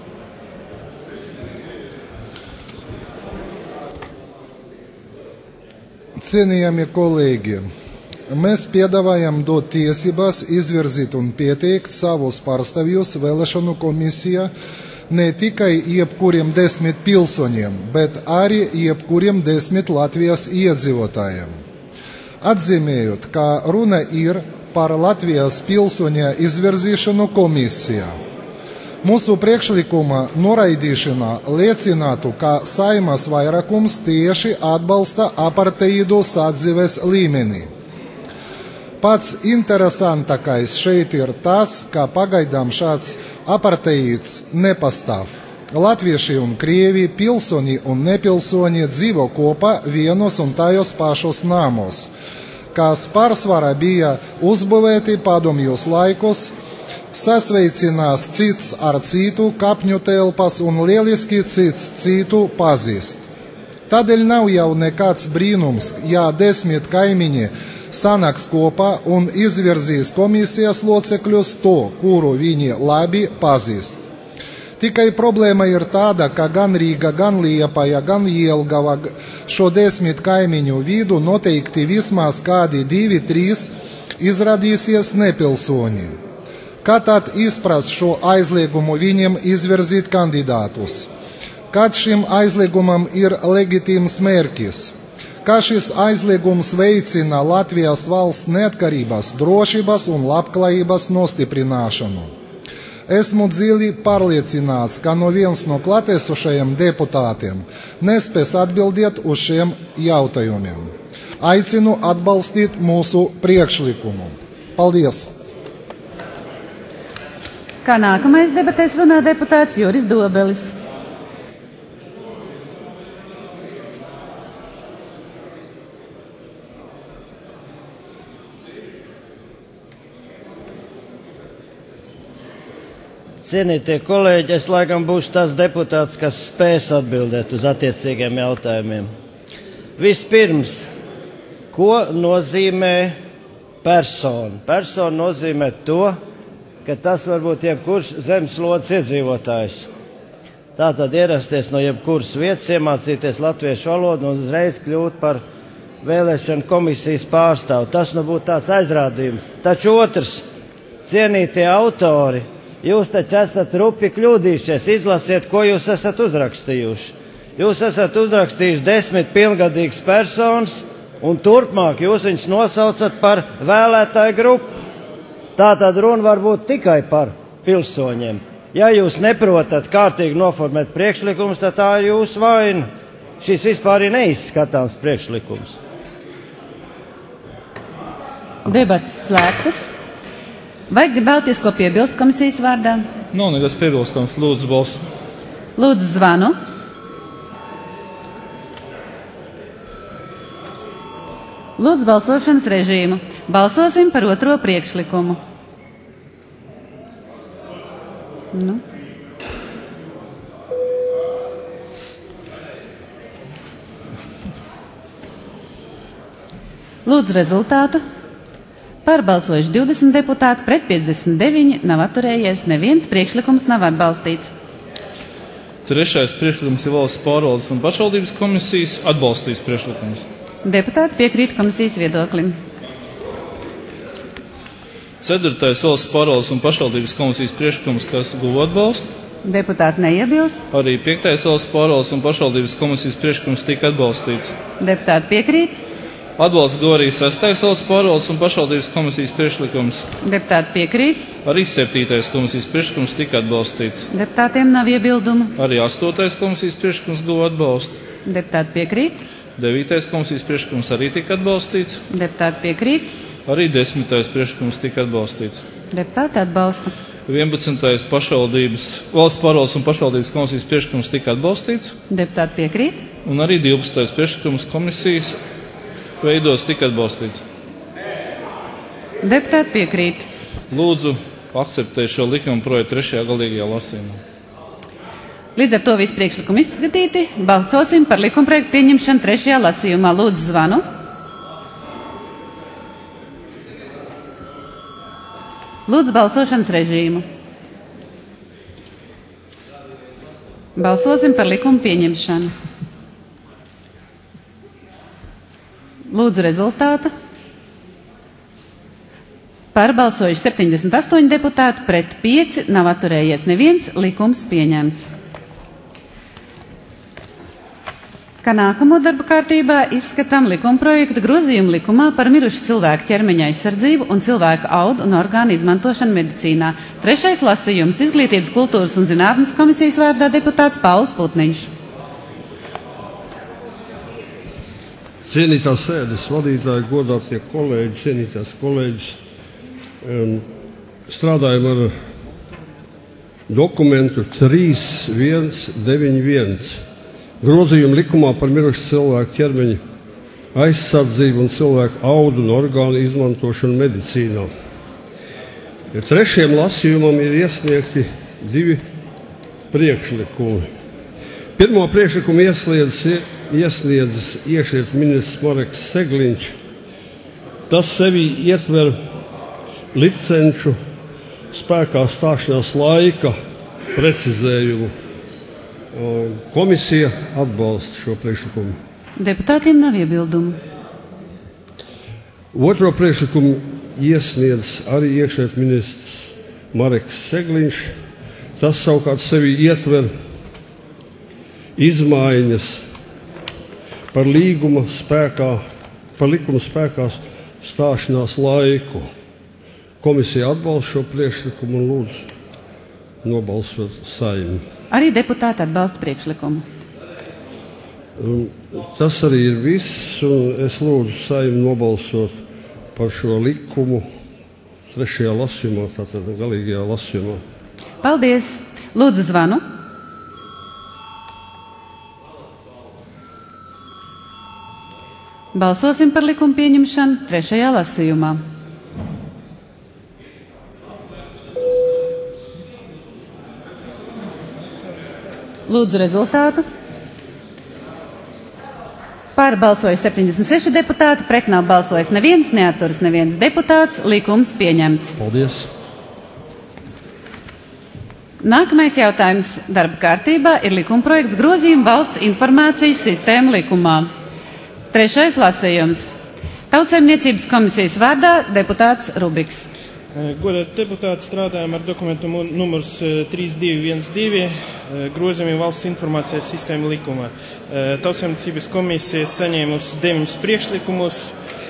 Cienījamie kolēģi, mēs piedāvājam dot tiesības izvirzīt un pieteikt savus pārstāvjus vēlēšanu komisijā ne tikai jebkuriem desmit pilsoņiem, bet arī jebkuriem desmit Latvijas iedzīvotājiem. Atzīmējot, ka runa ir par Latvijas pilsoņa izvirzīšanu komisijā. Mūsu priekšlikuma noraidīšana liecinātu, ka Saeimas vairākums tieši atbalsta apartheidu sadzīves līmenī. Pats interesantākais šeit ir tas, ka pagaidām šāds apartheids nepastāv. Latvieši un krievi, pilsoņi un nepilsoņi dzīvo kopā vienos un tajos pašos namos, kas pārsvarā bija uzbūvēti padomjos laikos, sasveicinās cits ar citu kapņu telpas un lieliski cits citu pazīst. Tādēļ nav jau nekāds brīnums, ja desmit kaimiņi sanāks kopā un izvirzīs komisijas locekļus to, kuru viņi labi pazīst. Tikai problēma ir tāda, ka gan Rīga, gan Liepaja, gan Jelgava šo desmit kaimiņu vidu noteikti vismaz kādi divi, trīs izrādīsies nepilsoņi. Kā tad izprast šo aizliegumu viņiem izvirzīt kandidātus? Kad šim aizliegumam ir legitīms mērķis? Kā šis aizliegums veicina Latvijas valsts neatkarības, drošības un labklājības nostiprināšanu? Esmu dziļi pārliecināts, ka no viens no klātesošajiem deputātiem nespēs atbildēt uz šiem jautājumiem. Aicinu atbalstīt mūsu priekšlikumu. Paldies! Kā nākamais debatēs runā deputāts Juris Dobelis. Cienītie kolēģi, es laikam būšu tas deputāts, kas spēs atbildēt uz attiecīgiem jautājumiem. Vispirms, ko nozīmē persona? Persona nozīmē to, ka tas var būt jebkurš zemeslodes iedzīvotājs. Tātad ierasties no jebkuras vietas, iemācīties latviešu valodu un uzreiz kļūt par vēlēšanu komisijas pārstāvu. Tas nu būtu tāds aizrādījums. Taču otrs, cienītie autori, jūs taču esat rupi kļūdījušies. Izlasiet, ko jūs esat uzrakstījuši. Jūs esat uzrakstījuši desmit pilngadīgas personas, un turpmāk jūs viņus nosaucat par vēlētāju grupu. Tātad runa var būt tikai par pilsoņiem. Ja jūs neprotat kārtīgi noformēt priekšlikumus, tad tā ir jūsu vaina. Šis vispār ir neizskatāms priekšlikums. Debates slēgtas. Vai vēlties ko piebilst komisijas vārdā? Nav nekas piebilstams. Lūdzu, balsu. Lūdzu, zvanu. Lūdzu, balsošanas režīmu. Balsosim par otro priekšlikumu. Nu. Lūdzu rezultātu. Pārbalsojuši divdesmit deputāti, pret piecdesmit deviņi, nav atturējies, neviens priekšlikums nav atbalstīts. Trešais priekšlikums ir valsts pārvaldes un pašvaldības komisijas atbalstīs priekšlikums. Deputāti piekrīt komisijas viedoklim. Ceturtais valsts pārvaldes un pašvaldības komisijas priekšlikums, kas guva atbalstu. Deputāti neiebilst. Arī piektais valsts pārvaldes un pašvaldības komisijas priekšlikums tika atbalstīts. Deputāti piekrīt. Atbalsts guva arī sestais valsts pārvaldes un pašvaldības komisijas priekšlikums. Deputāti piekrīt. Arī septītais komisijas priekšlikums tika atbalstīts. Deputātiem nav iebildumu. Arī astotais komisijas priekšlikums guva atbalstu. Deputāti piekrīt. Devītais komisijas priekšlikums arī tika atbalstīts. Deputāti piekrīt. Arī desmitais priekšlikums tika atbalstīts. Deputāti atbalsta. vienpadsmitais pašvaldības, valsts pārvaldes un pašvaldības komisijas priekšlikums tika atbalstīts. Deputāti piekrīt. Un arī divpadsmitais priekšlikums komisijas veidos tika atbalstīts. Deputāti piekrīt. Lūdzu, akceptēt šo likuma projektu trešajā galīgajā lasījumā. Līdz ar to visi priekšlikumi izskatīti. Balsosim par likumprojektu pieņemšanu trešajā lasījumā. Lūdzu, zvanu. Lūdzu, balsošanas režīmu. Balsosim par likumu pieņemšanu. Lūdzu, rezultātu. Pārbalsojuši septiņdesmit astoņi deputāti, pret pieci, nav atturējies neviens, likums pieņemts. Kā nākamo darba kārtībā izskatām likumprojektu grozījumu likumā par mirušu cilvēku ķermeņa aizsardzību un cilvēku audu un orgānu izmantošanu medicīnā. Trešais lasījums Izglītības, kultūras un zinātnes komisijas vārdā deputāts Pauls Putniņš. Cienītās sēdes vadītāji, godātie kolēģi, cienītās kolēģis, um, strādājam ar dokumentu trīs viens deviņi viens. Grozījumu likumā par mirušu cilvēku ķermeņa aizsardzību un cilvēku audu un orgānu izmantošanu medicīnā. Trešajam lasījumam ir iesniegti divi priekšlikumi. Pirmo priekšlikumu iesniedz, iesniedz iekšlietu ministrs Mareks Segliņš. Tas sevī ietver licenču spēkā stāšanās laika precizējumu. Komisija atbalsta šo priekšlikumu. Deputātiem nav iebildumu. Otro priekšlikumu iesniedz arī iekšlietu ministrs Mareks Segliņš. Tas savukārt sevi ietver izmaiņas par līguma spēkā, par likuma spēkā stāšanās laiku. Komisija atbalsta šo priekšlikumu un lūdzu nobalsot Saeimu. Arī deputāti atbalsta priekšlikumu. Tas arī ir viss, un es lūdzu Saeimu nobalsot par šo likumu trešajā lasījumā, tātad galīgajā lasījumā. Paldies! Lūdzu, zvanu. Balsosim par likumu pieņemšanu trešajā lasījumā. Lūdzu rezultātu. Par balsoja septiņdesmit seši deputāti, pret nav balsojis neviens, neatturas neviens deputāts. Likums pieņemts. Paldies. Nākamais jautājums darba kārtībā ir likumprojekts grozījuma valsts informācijas sistēmu likumā. Trešais lasījums. Tautsaimniecības komisijas vārdā deputāts Rubiks. Godāti deputāti, strādājam ar dokumentu numurs trīs divi viens divi, grozījumi valsts informācijas sistēmu likumā. Tautsaimniecības komisija saņēmusi deviņus priekšlikumus.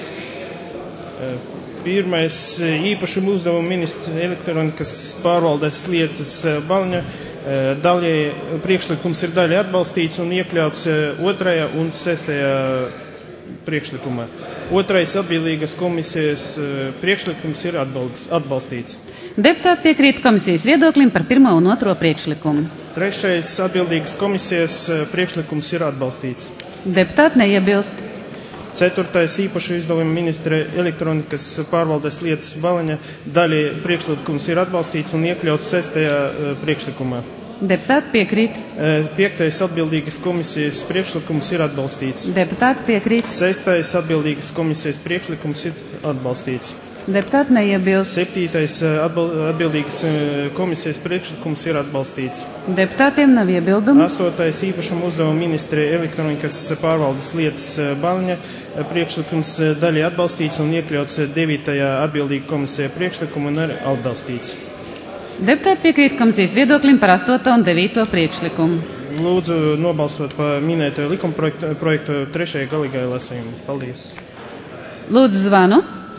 Pirmais īpašumu uzdevumu ministra elektronikas pārvaldes lietas Balņa. Daļai priekšlikums ir daļai atbalstīts un iekļauts otrajā un sestajā priekšlikumā. Otrais atbildīgas komisijas priekšlikums ir atbalstīts. Deputāti piekrīt komisijas viedoklim par pirmo un otro priekšlikumu. Trešais atbildīgas komisijas priekšlikums ir atbalstīts. Deputāti neiebilst. Ceturtais īpašu izdevumu ministra elektronikas pārvaldes lietas Balaņa daļai priekšlikums ir atbalstīts un iekļauts sestajā priekšlikumā. Deputāti piekrīt. Piektais atbildīgas komisijas priekšlikums ir atbalstīts. Deputāti piekrīt. Sestais atbildīgas komisijas priekšlikums ir atbalstīts. Deputāti neiebilst. Septītais atbildīgas komisijas priekšlikums ir atbalstīts. Deputātiem nav iebildumu. Astotais īpašumu uzdevumu ministra elektronikas pārvaldes lietas Balaņa priekšlikums daļai atbalstīts un iekļauts devītajā atbildīga komisija priekšlikumu un arī atbalstīts. Deputāti piekrīt komisijas viedoklim par astoto un devīto priekšlikumu. Lūdzu nobalsot par minēto likuma projektu, projektu trešajai galīgajai lasījumam. Paldies. Lūdzu zvanu.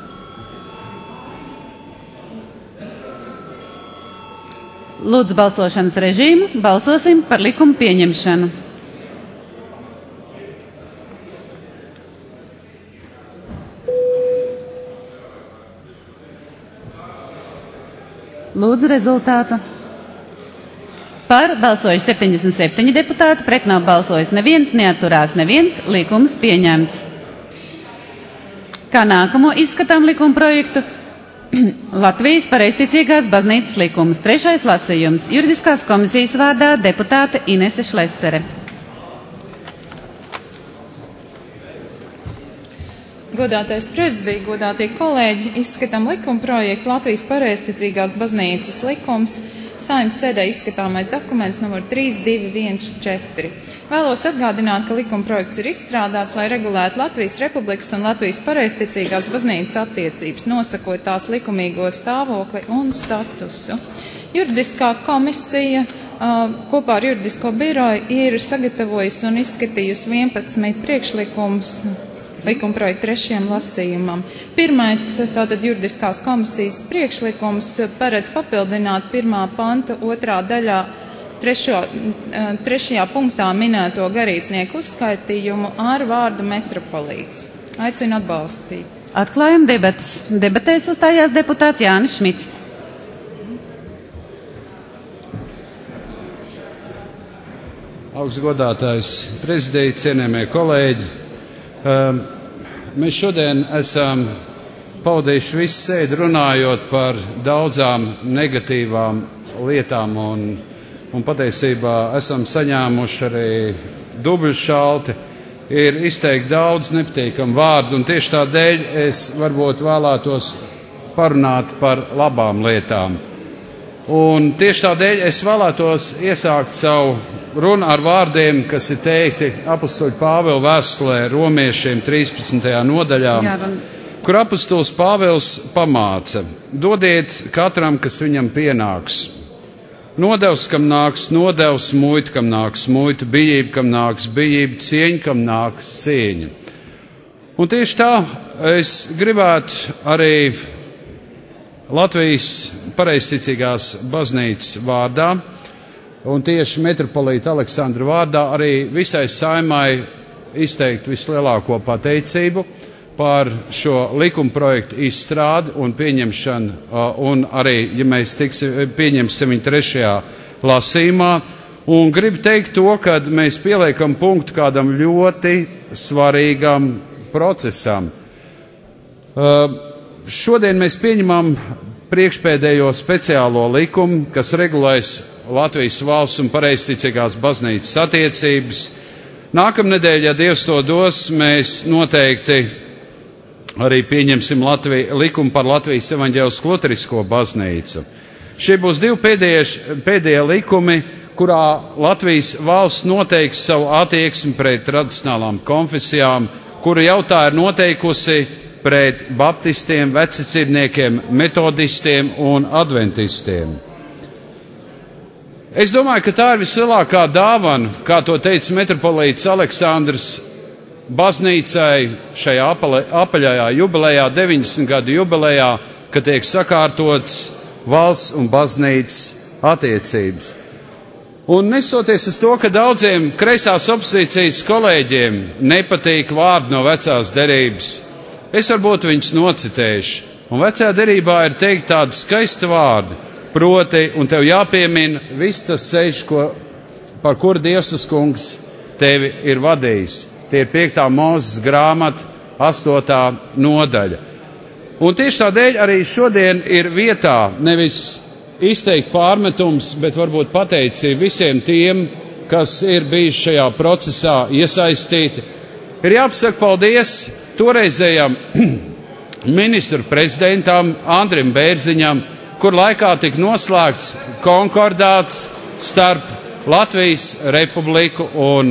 Lūdzu balsošanas režīmu. Balsosim par likumu pieņemšanu. Lūdzu rezultātu. Par balsojuši septiņdesmit septiņi deputāti, pret nav balsojis neviens, neatturās neviens, likums pieņemts. Kā nākamo izskatām likuma projektu? Latvijas Pareizticīgās baznīcas likums. Trešais lasījums. Juridiskās komisijas vārdā deputāte Inese Šlesere. Godātais prezidija, godātie kolēģi, izskatām likuma projektu Latvijas Pareizticīgās baznīcas likums. Saeimas sēdē izskatāmais dokuments numur trīs divi viens četri. Vēlos atgādināt, ka likuma projekts ir izstrādāts, lai regulētu Latvijas Republikas un Latvijas Pareizticīgās baznīcas attiecības, nosakot tās likumīgo stāvokli un statusu. Juridiskā komisija kopā ar juridisko biroju ir sagatavojusi un izskatījusi vienpadsmit priekšlikumus likuma projekta trešajam lasījumam. Pirmais, tātad juridiskās komisijas priekšlikums, paredz papildināt pirmā panta otrā daļā trešo, trešajā punktā minēto garīdznieku uzskaitījumu ar vārdu metropolīts. Aicinu atbalstīt. Atklājam debatas. Debatēs uzstājās deputāts Jānis Šmits. Augstgodātais prezidija, cienījamie kolēģi. Um, mēs šodien esam pavadījuši visu sēdi runājot par daudzām negatīvām lietām un, un patiesībā esam saņēmuši arī dubļšalti. Ir izteikti daudz nepatīkamu vārdu un tieši tādēļ es varbūt vēlētos parunāt par labām lietām. Un tieši tādēļ es vēlētos iesākt savu runu ar vārdiem, kas ir teikti apustuļa Pāvila vēstulē romiešiem trīspadsmitajā nodaļā, Jā, un... kur apustulis Pāvils pamāca: dodiet katram, kas viņam pienāks. Nodevs, kam nāks nodevs, muita, kam nāks muita, bijība, kam nāks bijība, cieņa, kam nāks cieņa. Un tieši tā es gribētu arī Latvijas Pareizticīgās baznīcas vārdā un tieši metropolīta Aleksandra vārdā arī visai saimai izteikt vislielāko pateicību par šo likumprojektu izstrādi un pieņemšanu, un arī, ja mēs tiksim, pieņemsim viņu trešajā lasījumā. Un gribu teikt to, ka mēs pieliekam punktu kādam ļoti svarīgam procesam. Šodien mēs pieņemam priekšpēdējo speciālo likumu, kas regulēs Latvijas valsts un Pareizticīgās baznīcas attiecības. Nākamnedēļ, ja Dievs to dos, mēs noteikti arī pieņemsim Latviju, likumu par Latvijas evaņģēlisko luterisko baznīcu. Šie būs divi pēdējie, pēdējie likumi, kurā Latvijas valsts noteiks savu attieksmi pret tradicionālām konfesijām, kuru jau tā ir noteikusi pret baptistiem, vecicirniekiem, metodistiem un adventistiem. Es domāju, ka tā ir vislielākā dāvana, kā to teica metropolīts Aleksandrs, baznīcai šajā apaļajā jubilejā, deviņdesmit gadu jubilejā, kad tiek sakārtots valsts un baznīcas attiecības. Un nesoties uz to, ka daudziem kreisās opozīcijas kolēģiem nepatīk vārdi no vecās derības, es varbūt viņus nocitēšu. Un vecā derībā ir teikt tādi skaisti vārdi, proti, un tev jāpiemina viss tas ceļš, ko, par kuru Dievs tas kungs tevi ir vadījis. Tie ir piektā Mūzes grāmata, astotā nodaļa. Un tieši tādēļ arī šodien ir vietā nevis izteikt pārmetums, bet varbūt pateicību visiem tiem, kas ir bijuši šajā procesā iesaistīti. Ir jāpasaka paldies toreizējam ministru prezidentam Andrim Bērziņam, kur laikā tika noslēgts konkordāts starp Latvijas Republiku un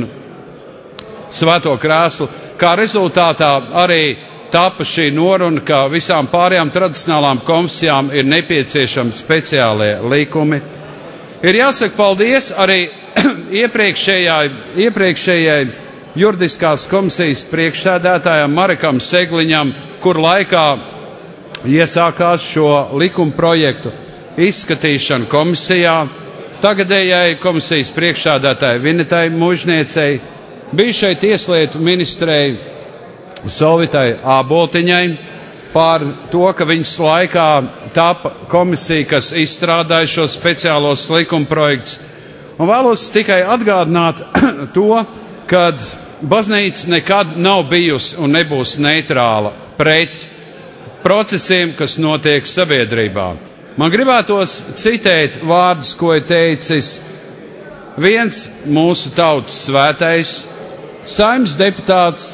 Svēto Krēslu, kā rezultātā arī tapa šī noruna, ka visām pārējām tradicionālām konfesijām ir nepieciešami speciālie likumi. Ir jāsaka paldies arī iepriekšējai, iepriekšējai juridiskās komisijas priekšsēdētājam Marekam Segliņam, kur laikā iesākās šo likuma projektu izskatīšanu komisijā, tagadējai komisijas priekšsēdētāji Vinetai Mužniecei, bijušai tieslietu ministrei Solvitai Āboltiņai par to, ka viņas laikā tapa komisija, kas izstrādāja šos speciālos likuma projektus. Un vēlos tikai atgādināt to, kad baznīca nekad nav bijusi un nebūs neitrāla pret procesiem, kas notiek sabiedrībā. Man gribētos citēt vārdus, ko ir teicis viens mūsu tautas svētais, Saeimas deputāts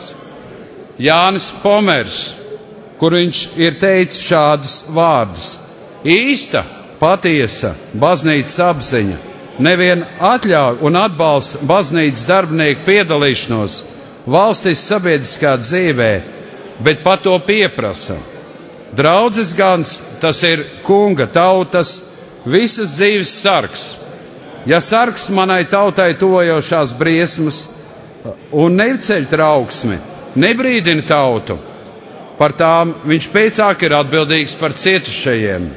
Jānis Pomers, kur viņš ir teicis šādus vārdus. Īsta, patiesa baznīcas apziņa nevien atļauj un atbalsta baznīcas darbinieku piedalīšanos valstis sabiedriskā dzīvē, bet pat to pieprasa. Draudzes gans, tas ir kunga tautas, visas dzīves sargs. Ja sargs manai tautai tuvojošās briesmas un neceļ trauksmi, nebrīdina tautu, par tām viņš pēcāk ir atbildīgs par cietušajiem.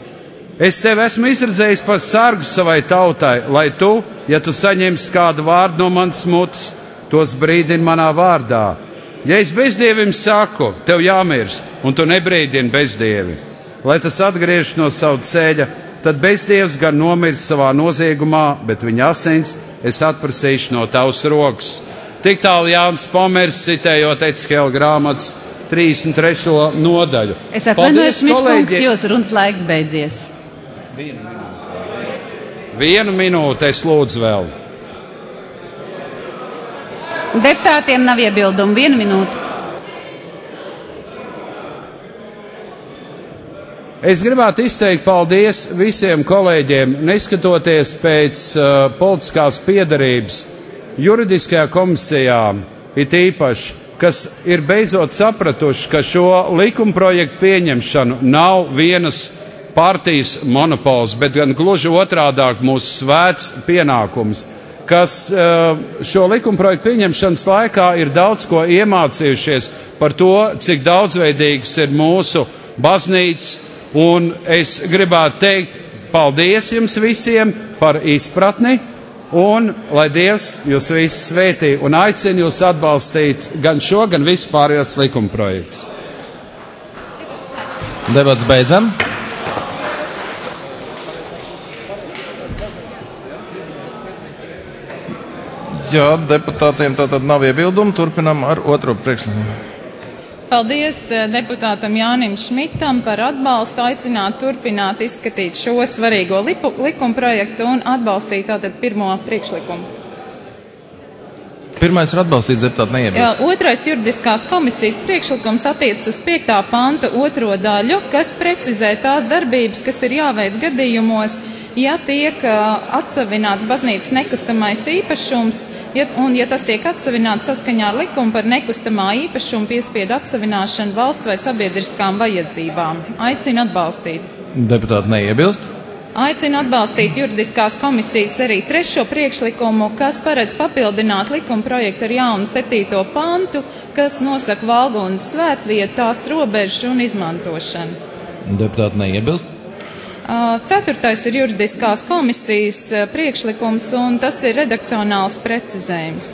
Es tevi esmu izredzējis par sargu savai tautai, lai tu, ja tu saņemsi kādu vārdu no manas mutes, tos brīdini manā vārdā. Ja es bezdievim saku, tev jāmirst, un tu nebrīdini bezdievi, lai tas atgriežas no savu ceļa, tad bezdievs gan nomirst savā noziegumā, bet viņa asins es atprasīšu no tavas rokas. Tik tālu Jānis Pomers, citējot Ecihēla grāmatas trīsdesmit trešo nodaļu. Es atvainojos, Šmitkungs, jūs runas laiks beidzies. Vienu minūti. Vienu minūti es lūdzu vēl. Deputātiem nav iebildumu. Vienu minūti. Es gribētu izteikt paldies visiem kolēģiem, neskatoties pēc uh, politiskās piedarības juridiskajā komisijā, it īpaši, kas ir beidzot sapratuši, ka šo likumprojektu pieņemšanu nav vienas partijas monopols, bet gan gluži otrādāk mūsu svēts pienākums, kas šo likumprojektu pieņemšanas laikā ir daudz ko iemācījušies par to, cik daudzveidīgas ir mūsu baznīcas, un es gribētu teikt paldies jums visiem par izpratni, un lai Dievs jūs visus svētī un aicina jūs atbalstīt gan šo, gan vispārējos likumprojektus. Debats beidzam. Jā, deputātiem tātad nav iebildumu. Turpinām ar otro priekšlikumu. Paldies deputātam Jānim Šmitam par atbalstu, aicināt turpināt izskatīt šo svarīgo lipu, likumprojektu un atbalstīt tātad pirmo priekšlikumu. Pirmais ir atbalstīts, deputāti neiebilst. Otrais juridiskās komisijas priekšlikums attiec uz piektā panta otro daļu, kas precizē tās darbības, kas ir jāveic gadījumos, ja tiek atsavināts baznīcas nekustamais īpašums, ja, un ja tas tiek atsavināts saskaņā ar likumu par nekustamā īpašuma piespiedu atsavināšanu valsts vai sabiedriskām vajadzībām. Aicinu atbalstīt. Deputāti neiebilst. Aicinu atbalstīt juridiskās komisijas arī trešo priekšlikumu, kas paredz papildināt likuma projektu ar jaunu septīto pantu, kas nosaka Valgundas svētvietu, tās robežas un izmantošanu. Deputāti neiebilst. Ceturtais ir juridiskās komisijas priekšlikums, un tas ir redakcionāls precizējums.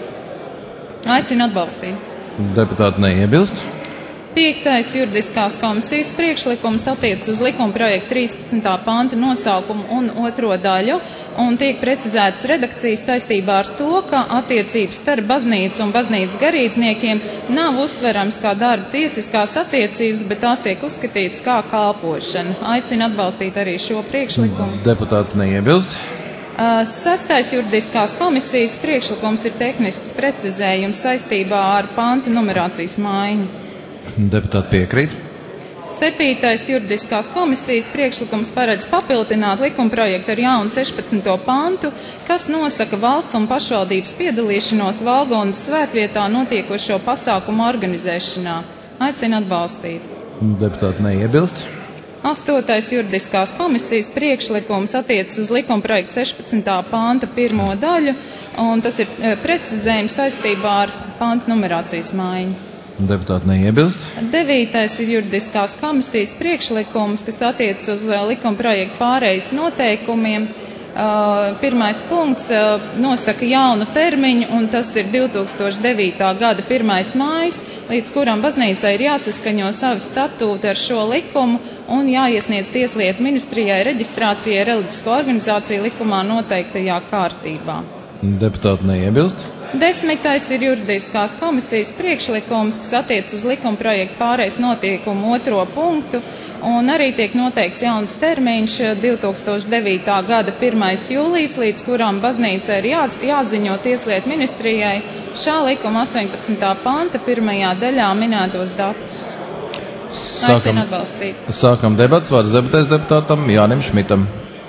Aicinu atbalstīt. Deputāti neiebilst. Piektais juridiskās komisijas priekšlikums attiec uz likuma projektu trīspadsmitā panta nosaukumu un otro daļu, un tiek precizētas redakcijas saistībā ar to, ka attiecības starp baznīcu un baznīcas garīdzniekiem nav uztverams kā darba tiesiskās attiecības, bet tās tiek uzskatītas kā kalpošana. Aicinu atbalstīt arī šo priekšlikumu. Deputāti neiebilst. Sastais juridiskās komisijas priekšlikums ir tehnisks precizējums saistībā ar pantu numerācijas maiņu. Deputāti piekrīt. Septītais juridiskās komisijas priekšlikums paredz papildināt likuma projektu ar jaunu sešpadsmito pantu, kas nosaka valsts un pašvaldības piedalīšanos Valgundas svētvietā notiekošo pasākumu organizēšanā. Aicinu atbalstīt. Deputāti neiebilst. Astotais juridiskās komisijas priekšlikums attiecas uz likuma projektu sešpadsmitā panta pirmo daļu, un tas ir precizējums saistībā ar pantu numerācijas maiņu. Deputāti neiebilst. Devītais ir juridiskās komisijas priekšlikums, kas attiec uz likuma projektu pārejas noteikumiem. Uh, pirmais punkts uh, nosaka jaunu termiņu, un tas ir divtūkstoš devītā gada pirmais mājas, līdz kuram baznīcai ir jāsaskaņo savi statūti ar šo likumu un jāiesniedz Tieslietu ministrijai reģistrācijai reliģisko organizāciju likumā noteiktajā kārtībā. Deputāti neiebilst. Desmitais ir juridiskās komisijas priekšlikums, kas attiec uz likuma projektu pārejas notiekumu otro punktu, un arī tiek noteikts jauns termiņš divtūkstoš devītā gada pirmais jūlijas, līdz kurām baznīca ir jā, jāziņo Tieslietu ministrijai šā likuma astoņpadsmitā panta pirmajā daļā minētos datus. Aicinu atbalstīt. Sākam debats, vārds debatēs deputātam Jānim Šmitam.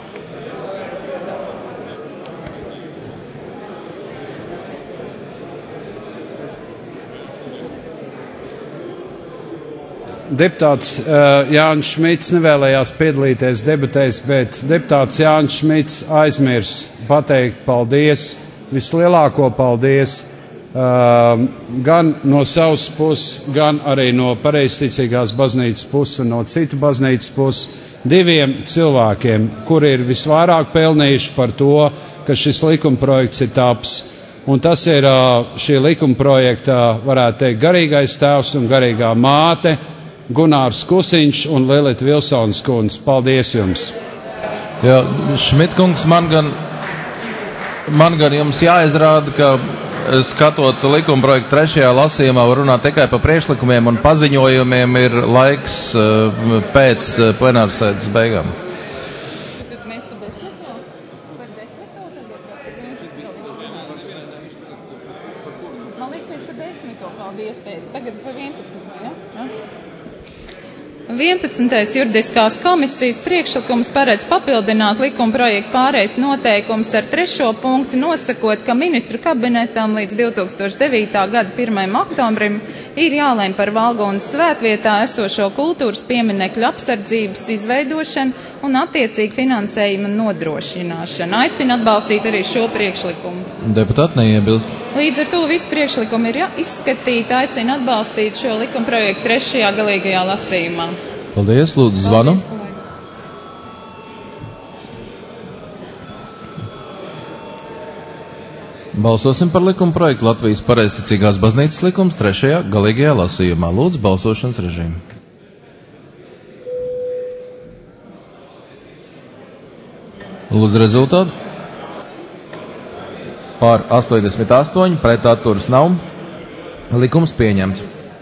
Deputāts uh, Jānis Šmits nevēlējās piedalīties debatēs, bet deputāts Jānis Šmits aizmirs pateikt paldies, vislielāko paldies, uh, gan no savas puses, gan arī no pareizticīgās baznīcas puses un no citu baznīcas puses, diviem cilvēkiem, kuri ir visvairāk pelnījuši par to, ka šis likumprojekts ir taps. Un tas ir uh, šī likumprojekta, varētu teikt, garīgais tēvs un garīgā māte, Gunārs Kusiņš un Lilita Vilsons kundze. Paldies jums! Jā, Šmitkungs, man gan, man gan jums jāizrāda, ka skatot likuma projektu trešajā lasījumā var runāt tikai par priekšlikumiem un paziņojumiem ir laiks pēc plenārsēdes beigām. Tad mēs pa desmito? Par desmito tagad? Man liekas, viņš pa desmito paldies teica. Tagad par vienpadsmito, ja? Ja? vienpadsmitais juridiskās komisijas priekšlikums paredz papildināt likuma projektu pārejas noteikums ar trešo punktu, nosakot, ka ministru kabinetam līdz divtūkstoš devītā gada pirmajam oktobrim ir jālēm par Valgundas svētvietā esošo kultūras pieminekļu apsardzības izveidošanu un attiecīgi finansējuma nodrošināšanu. Aicinu atbalstīt arī šo priekšlikumu. Deputāti neiebilst. Līdz ar to visi priekšlikumi ir izskatīti. Aicinu atbalstīt šo likuma projektu trešajā galīgajā lasījumā. Paldies, lūdzu zvanu. Paldies, Balsosim par likuma projektu Latvijas pareizticīgās baznīcas likums trešajā galīgajā lasījumā. Lūdzu, balsošanas režīmu. Lūdzu, rezultātu. Pār astoņdesmit astoņi, pret atturas nav. Likums pieņemts.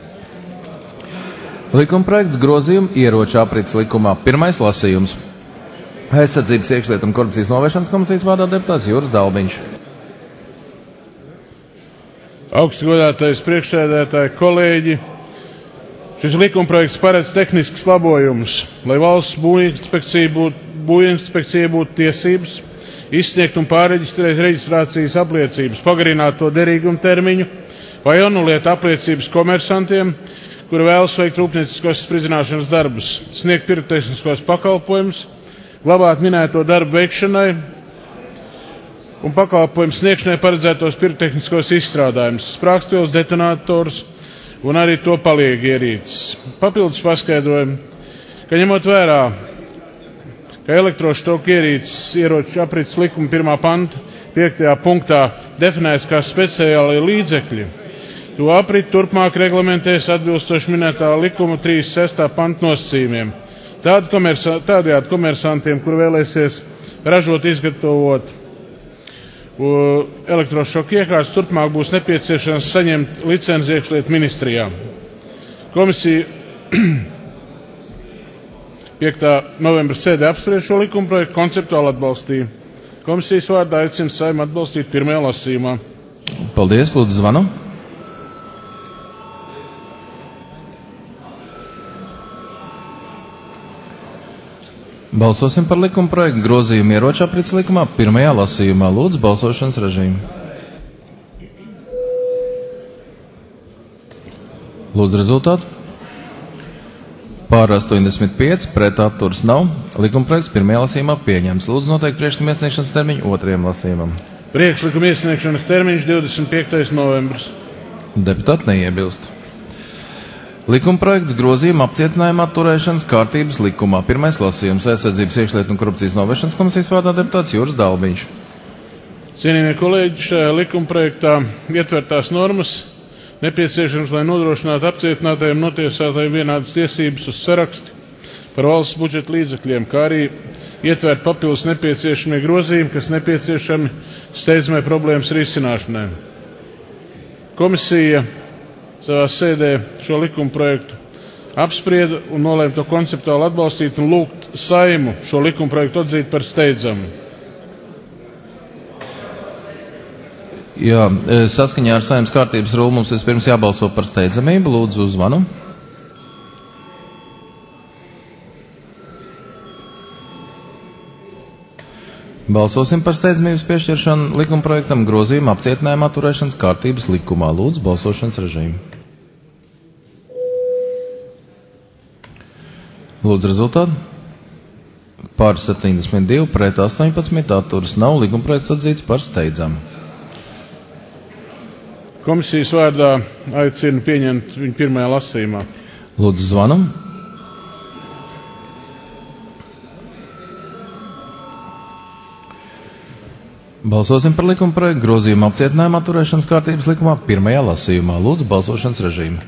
Likuma projekts grozījuma ieroču aprits likumā. Pirmais lasījums. Aizsardzības iekšlietu un korupcijas novēršanas komisijas vārdā deputāts Juris Dalbiņš. Augstgodātais priekšsēdētāji, kolēģi, šis likumprojekts paredz tehniskus labojumus, lai valsts būvinspekcija būtu, būvinspekcija būtu tiesības izsniegt un pārreģistrēt reģistrācijas apliecības, pagarināt to derīgumu termiņu vai anulēt apliecības komersantiem, kuri vēlas veikt rūpnieciskos spridzināšanas darbus, sniegt pirotehniskos pakalpojumus, glabāt minēto darbu veikšanai un pakalpojumu sniegšanai paredzētos pirotehniskos izstrādājumus, sprāgstvielus, detonātors un arī to palīgi ierīces. Papildus paskaidrojumu, ka ņemot vērā, ka elektroštoku ierīces ieroču aprits likuma pirmā panta piektajā punktā definēts kā speciāli līdzekļi, to aprit turpmāk reglamentēs atbilstoši minētā likuma trīsdesmit sestā panta nosacījumiem. Tādi komersa, tādējādi komersantiem, kur vēlēsies ražot, izgatavot elektrošoku iekārtas, turpmāk būs nepieciešams saņemt licenci iekšlietu ministrijā. Komisija piektā novembra sēdē apspried šo likumprojektu, konceptuāli atbalstīja. Komisijas vārdā aicina Saeimu atbalstīt pirmajā lasījumā. Paldies, lūdzu zvanu. Balsosim par likumprojektu grozījumu ieroču aprits likumā pirmajā lasījumā. Lūdzu, balsošanas režīmu. Lūdzu, rezultātu. Pār astoņdesmit pieci, pret atturas nav. Likumprojekts pirmajā lasījumā pieņemts. Lūdzu, noteikti priekšlikuma iesniegšanas termiņu otrajam lasījumam. Priekšlikuma iesniegšanas termiņš divdesmit piektais novembris. Deputāti neiebilst. Likumprojekts grozījuma apcietinājuma atturēšanas kārtības likumā. Pirmais lasījums aizsardzības iekšlietu un korupcijas novēršanas komisijas vārdā deputāts Juris Dalbiņš. Cienījamie kolēģi, šajā likumprojektā ietvertās normas nepieciešams, lai nodrošinātu apcietinātajiem notiesātajiem vienādas tiesības uz saraksti par valsts budžeta līdzekļiem, kā arī ietvērt papildus nepieciešamie grozījumi, kas nepieciešami steidzamai problēmas risināšanai. Komisija savā sēdē šo likumprojektu apsprieda un nolēma to konceptuāli atbalstīt un lūgt Saimu šo likumprojektu atzīt par steidzamu. Jā, saskaņā ar Saeimas kārtības rulu mums vispirms jābalso par steidzamību. Lūdzu, uzvanu. Balsosim par steidzamības piešķiršanu likumprojektam grozījuma apcietinājuma atturēšanas kārtības likumā. Lūdzu, balsošanas režīmu. Lūdzu, rezultātu. Pār septiņdesmit divi, pret astoņpadsmit, atturas nav. Likumprojekts atzīts par steidzamu. Komisijas vārdā aicinu pieņemt viņu pirmajā lasījumā. Lūdzu, zvanam. Balsosim par likumprojektu grozījumu apcietinājuma atturēšanas kārtības likumā pirmajā lasījumā. Lūdzu, balsošanas režīmu.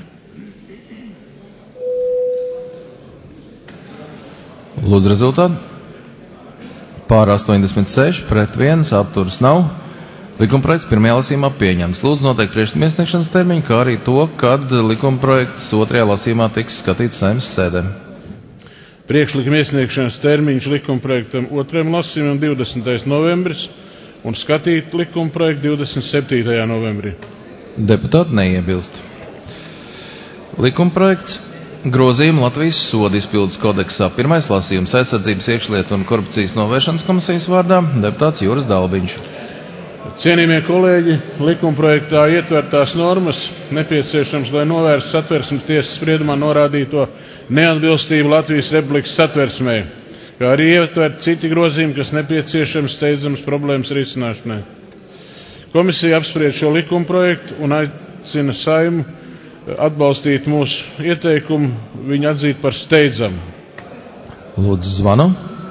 Lūdzu, rezultātu. Pār astoņdesmit seši, pret viens, atturas nav. Likumprojekts pirmajā lasījumā pieņemts. Lūdzu, noteikti priekšlikuma iesniegšanas termiņu, kā arī to, kad likumprojekts otrajā lasījumā tiks skatīts Saeimas sēdē. Priekšlikuma iesniegšanas termiņš likumprojektam otrajam lasījumam divdesmitais novembris un skatīt likumprojektu divdesmit septītajā novembrī. Deputāti neiebilst. Likumprojekts grozījuma Latvijas sodu izpildes kodeksā. Pirmais lasījums aizsardzības iekšlietu un korupcijas novēršanas komisijas vārdā deputāts Juris Dalbiņš. Cienījamie kolēģi, likumprojektā ietvertās normas nepieciešams, lai novērstu Satversmes tiesas spriedumā norādīto neatbilstību Latvijas Republikas satversmē, kā arī ietvert citi grozījumi, kas nepieciešams steidzamas problēmas risināšanai. Komisija apspried šo likumprojektu un aicina Saimu atbalstīt mūsu ieteikumu, viņu atzīt par steidzamu. Lūdzu, zvanu.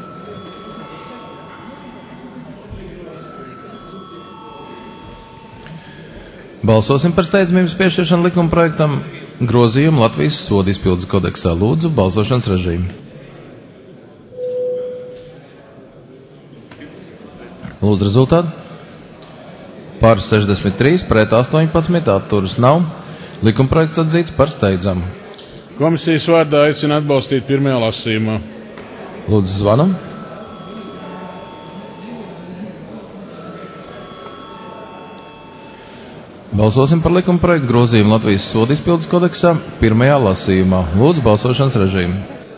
Balsosim par steidzamības piešķiršanu likumprojektam grozījumu Latvijas sodu izpildes kodeksā. Lūdzu, balsošanas režīmu. Lūdzu, rezultātu. Pār sešdesmit trīs, pret astoņpadsmit, atturas nav. Likumprojekts atzīts par steidzamu. Komisijas vārdā aicina atbalstīt pirmajā lasījumā. Lūdzu, zvanam. Balsosim par likuma projektu grozījumu Latvijas sodu izpildes kodeksā pirmajā lasījumā. Lūdzu, balsošanas režīmu.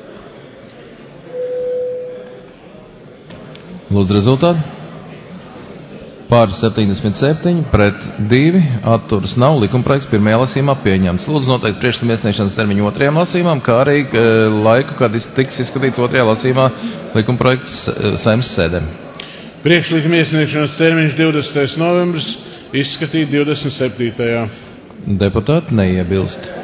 Lūdzu, rezultātu. Pār septiņdesmit septiņi, pret divi, atturas nav. Likuma projekts pirmajā lasījumā pieņemts. Lūdzu, noteikti priekšlikuma iesniegšanas termiņu otrajam lasījumam, kā arī e, laiku, kad tiks izskatīts otrajā lasījumā likuma projekts e, Saeimas sēdē. Priekšlikuma iesniegšanas termiņš divdesmitais novembris, izskatīt divdesmit septītajā Deputāti neiebilst.